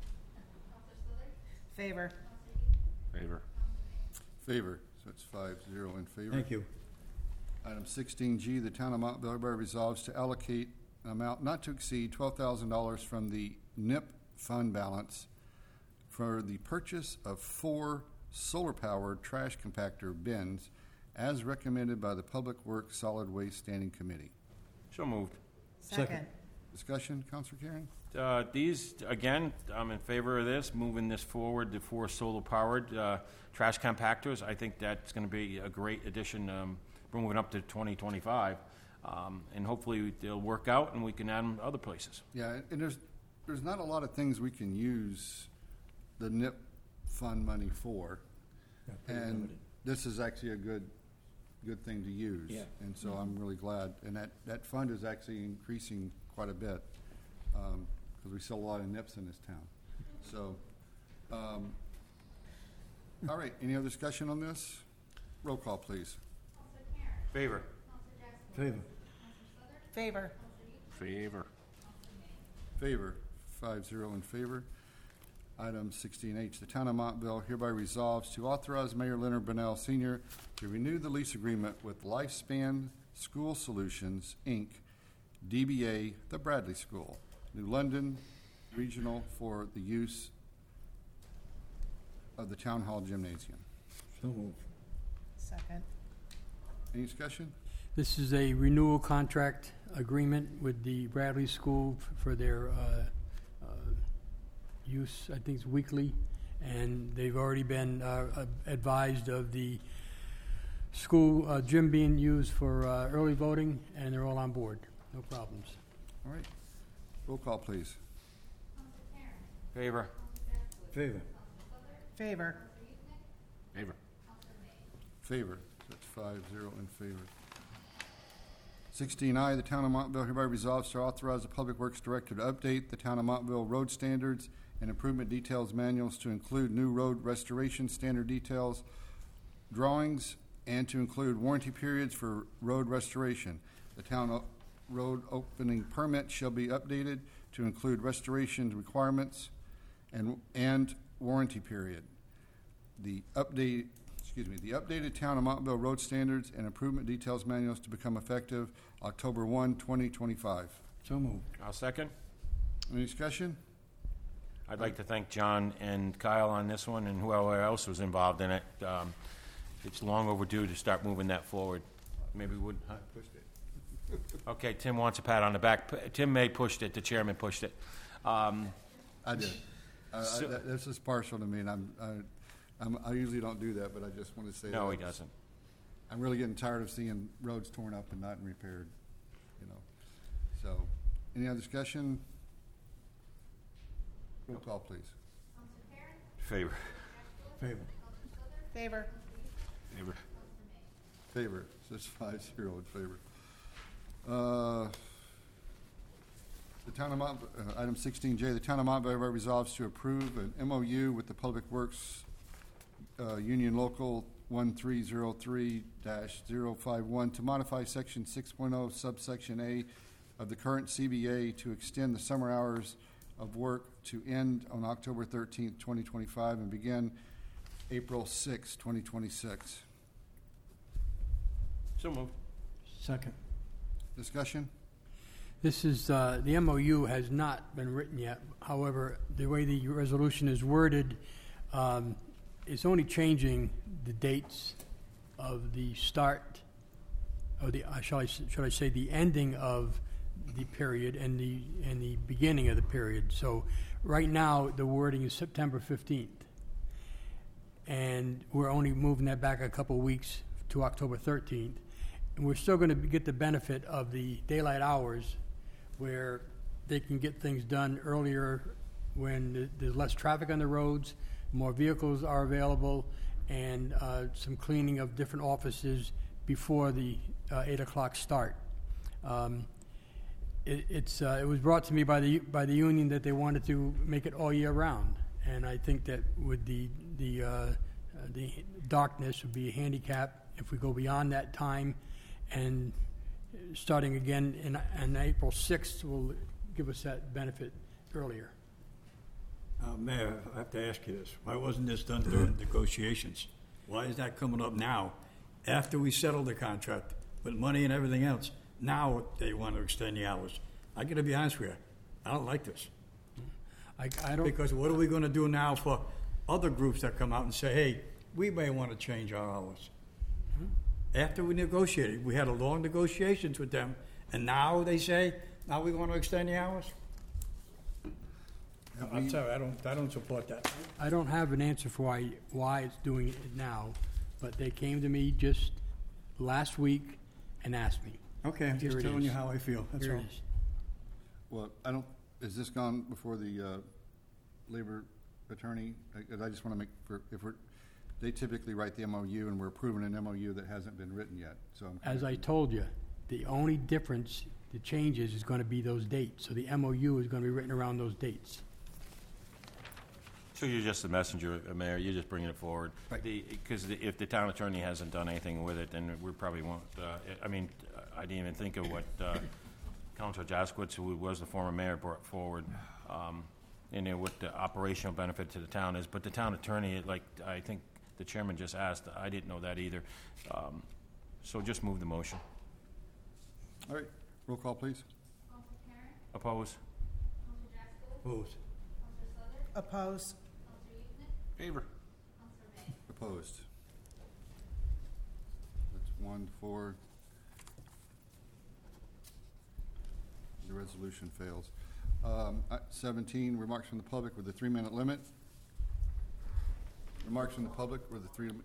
Favor. Favor. Favor, so it's 5-0 in favor. Thank you. Item 16G, the Town of Montville hereby resolves to allocate an amount not to exceed $12,000 from the NIP fund balance for the purchase of 4 solar-powered trash compactor bins as recommended by the Public Works Solid Waste Standing Committee. So moved. Second. Discussion, Counselor Karen? These, again, I'm in favor of this, moving this forward to 4 solar-powered trash compactors. I think that's going to be a great addition. We're moving up to 2025, and hopefully they'll work out and we can add them to other places. Yeah, and there's not a lot of things we can use the NIP fund money for, and this is actually a good thing to use. Yeah. And so I'm really glad, and that fund is actually increasing quite a bit because we sell a lot of NIPs in this town. So, all right, any other discussion on this? Roll call, please. Favor. Favor. Favor. Favor. Favor, 5-0 in favor. Item 16H, the Town of Montville hereby resolves to authorize Mayor Leonard Bonnell Sr. to renew the lease agreement with Lifespan School Solutions, Inc., DBA, the Bradley School, New London Regional, for the use of the Town Hall Gymnasium. So moved. Second. Any discussion? This is a renewal contract agreement with the Bradley School for their use, I think it's weekly, and they've already been advised of the school gym being used for early voting, and they're all on board. No problems. All right. Roll call, please. Favor. Favor. Favor. Favor. Favor. That's 5-0 in favor. 16I, the Town of Montville hereby resolves to authorize the Public Works Director to update the Town of Montville road standards and improvement details manuals to include new road restoration standard details, drawings, and to include warranty periods for road restoration. The town road opening permit shall be updated to include restoration requirements and warranty period. The updated Town of Montville road standards and improvement details manuals to become effective October 1, 2025. So moved. I'll second. Any discussion? I'd like to thank John and Kyle on this one and whoever else was involved in it. It's long overdue to start moving that forward. Maybe we would. I pushed it. Okay, Tim wants a pat on the back. Tim May pushed it. The chairman pushed it. I did. This is partial to me, and I usually don't do that, but I just want to say No, that he doesn't. I'm really getting tired of seeing roads torn up and not repaired, you know. So, any other discussion? Roll call, please. Favor. Favor. Favor. Favor. Favor. So it's 5-0 in favor. The Town of item 16J, the Town of Montville resolves to approve an MOU with the Public Works Union Local 1303-051 to modify Section 6.0 subsection A of the current CBA to extend the summer hours of work to end on October 13th, 2025 and begin April 6, 2026. So moved. Second. Discussion? This is, the MOU has not been written yet. However, the way the resolution is worded, it's only changing the dates of the start, of the, should I say, the ending of the period and the beginning of the period. So right now, the wording is September 15th. And we're only moving that back a couple of weeks to October 13th. And we're still going to get the benefit of the daylight hours where they can get things done earlier when there's less traffic on the roads, more vehicles are available, and some cleaning of different offices before the 8 o'clock start. It was brought to me by the union that they wanted to make it all year round, and I think that with the darkness would be a handicap if we go beyond that time, and starting again on April 6th will give us that benefit earlier. Mayor, I have to ask you this. Why wasn't this done during negotiations? Why is that coming up now, after we settled the contract with money and everything else? Now they want to extend the hours. I got to be honest with you. I don't like this. I don't. Because what are we going to do now for other groups that come out and say, hey, we may want to change our hours? After we negotiated, we had a long negotiations with them, and now they say, now we want to extend the hours? I'm sorry, I don't support that. I don't have an answer for why it's doing it now, but they came to me just last week and asked me. Okay, I'm just Here it telling is. you how I feel, that's Here all. it is. Well, has this gone before the labor attorney? I just want to make, they typically write the MOU, and we're approving an MOU that hasn't been written yet, so. As I told you, the only difference, the changes, is going to be those dates. So the MOU is going to be written around those dates. So you're just the messenger, Mayor, you're just bringing it forward. Right. Because if the town attorney hasn't done anything with it, then we probably won't, I didn't even think of what Councilor Jaskowitz, who was the former mayor, brought forward, and what the operational benefit to the town is. But the town attorney, like I think the chairman just asked, I didn't know that either. So just move the motion. All right, roll call, please. Oppose? Opposed. Oppose. Favor. Opposed. That's 1-4. The resolution fails. 17, remarks from the public with a 3-minute limit. Remarks from the public with a 3-minute.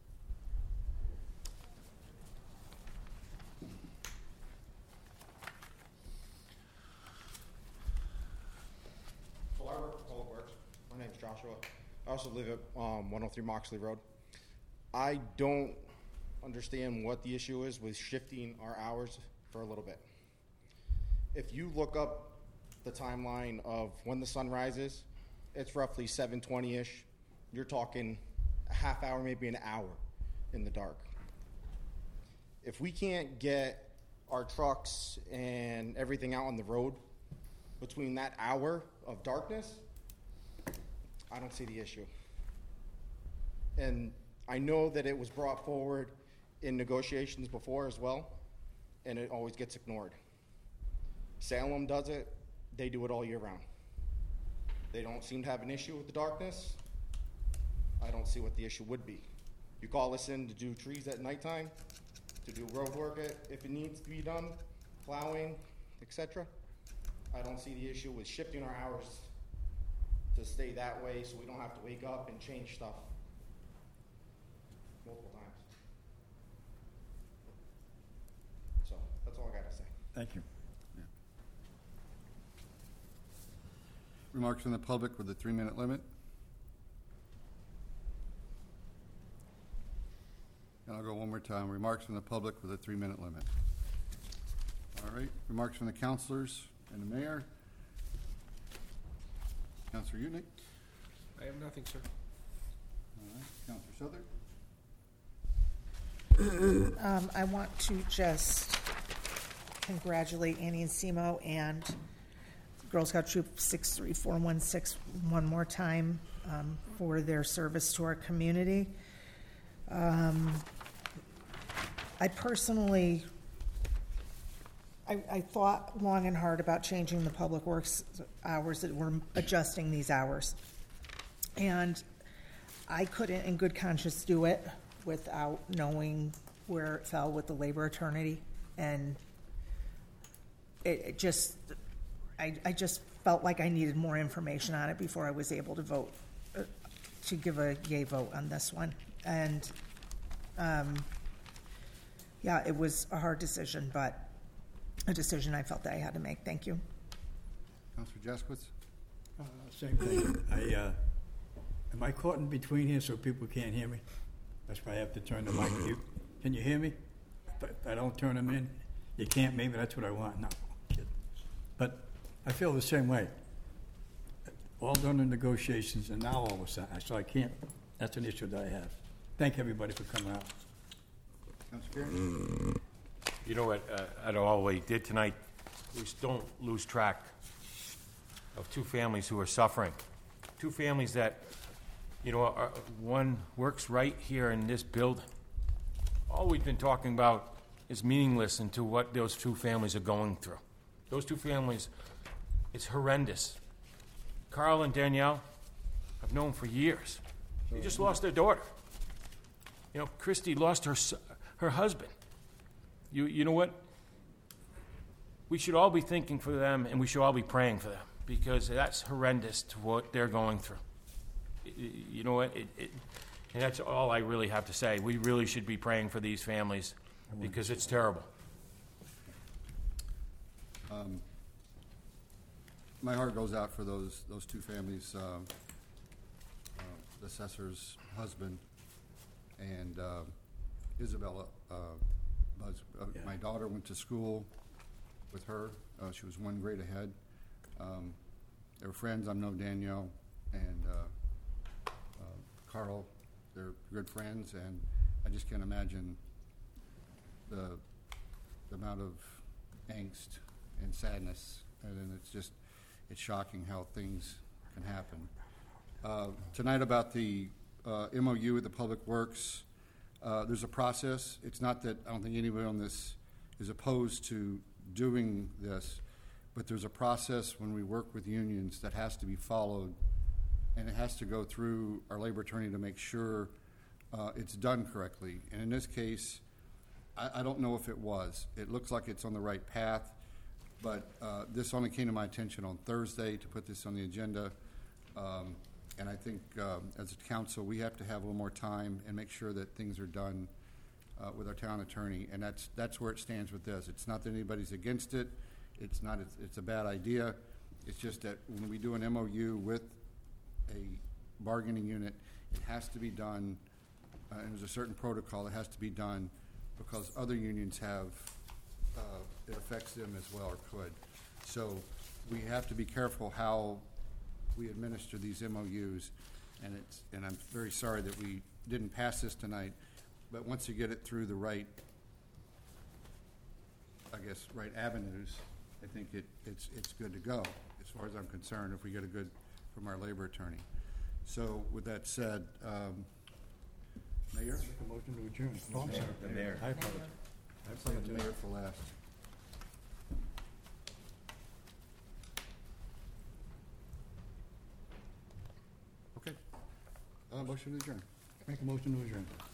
So I work for Public Works. My name's Joshua. I also live at 103 Moxley Road. I don't understand what the issue is with shifting our hours for a little bit. If you look up the timeline of when the sun rises, it's roughly 7:20-ish. You're talking a half hour, maybe an hour in the dark. If we can't get our trucks and everything out on the road between that hour of darkness, I don't see the issue. And I know that it was brought forward in negotiations before as well, and it always gets ignored. Salem does it. They do it all year round. They don't seem to have an issue with the darkness. I don't see what the issue would be. You call us in to do trees at nighttime, to do road work if it needs to be done, plowing, etc. I don't see the issue with shifting our hours to stay that way so we don't have to wake up and change stuff multiple times. So that's all I got to say. Thank you. Remarks from the public with a 3-minute limit. And I'll go one more time. Remarks from the public with a 3-minute limit. All right. Remarks from the councilors and the mayor. Councilor Utnick. I have nothing, sir. All right. Councilor Souther. I want to just congratulate Annie and Simo and Girl Scout Troop 63416 one more time for their service to our community. I personally, I thought long and hard about changing the public works hours, that we're adjusting these hours. And I couldn't in good conscience do it without knowing where it fell with the labor attorney. And it just, I just felt like I needed more information on it before I was able to vote, to give a yay vote on this one. And, yeah, it was a hard decision, but a decision I felt that I had to make. Thank you. Councilor Jaskowitz. Same thing. Am I caught in between here so people can't hear me? That's why I have to turn the mic. Can you hear me? If I don't turn them in, you can't. Maybe that's what I want. No, kid. But I feel the same way. All done in negotiations, and now all of a sudden, so I can't. That's an issue that I have. Thank everybody for coming out. Councilor Carey. You know what, out of all we did tonight, please don't lose track of two families who are suffering. Two families that, one works right here in this building. All we've been talking about is meaningless into what those two families are going through. Those two families, it's horrendous. Carl and Danielle, I've known for years. They just lost their daughter. Christy lost her husband. You know what? We should all be thinking for them, and we should all be praying for them, because that's horrendous to what they're going through. You know what? And that's all I really have to say. We really should be praying for these families, because it's terrible. My heart goes out for those two families, the assessor's husband and Isabella. My daughter went to school with her. She was one grade ahead. They were friends. I know Danielle and Carl. They're good friends, and I just can't imagine the amount of angst and sadness. And then it's shocking how things can happen. Tonight about the MOU with the Public Works, there's a process. It's not that I don't think anybody on this is opposed to doing this, but there's a process when we work with unions that has to be followed, and it has to go through our labor attorney to make sure it's done correctly. And in this case, I don't know if it was. It looks like it's on the right path, but this only came to my attention on Thursday to put this on the agenda. And I think as a council, we have to have a little more time and make sure that things are done with our town attorney. And that's where it stands with this. It's not that anybody's against it. It's a bad idea. It's just that when we do an MOU with a bargaining unit, it has to be done, and there's a certain protocol that has to be done, because other unions have, it affects them as well, or could. So we have to be careful how we administer these MOUs, and I'm very sorry that we didn't pass this tonight, but once you get it through the right avenues, I think it's good to go, as far as I'm concerned, if we get a good from our labor attorney. So with that said, Mayor? Make a motion to adjourn. Oh, I'm sorry. The mayor. I apologize. I saved the mayor for last. Okay. Motion to adjourn. Make a motion to adjourn.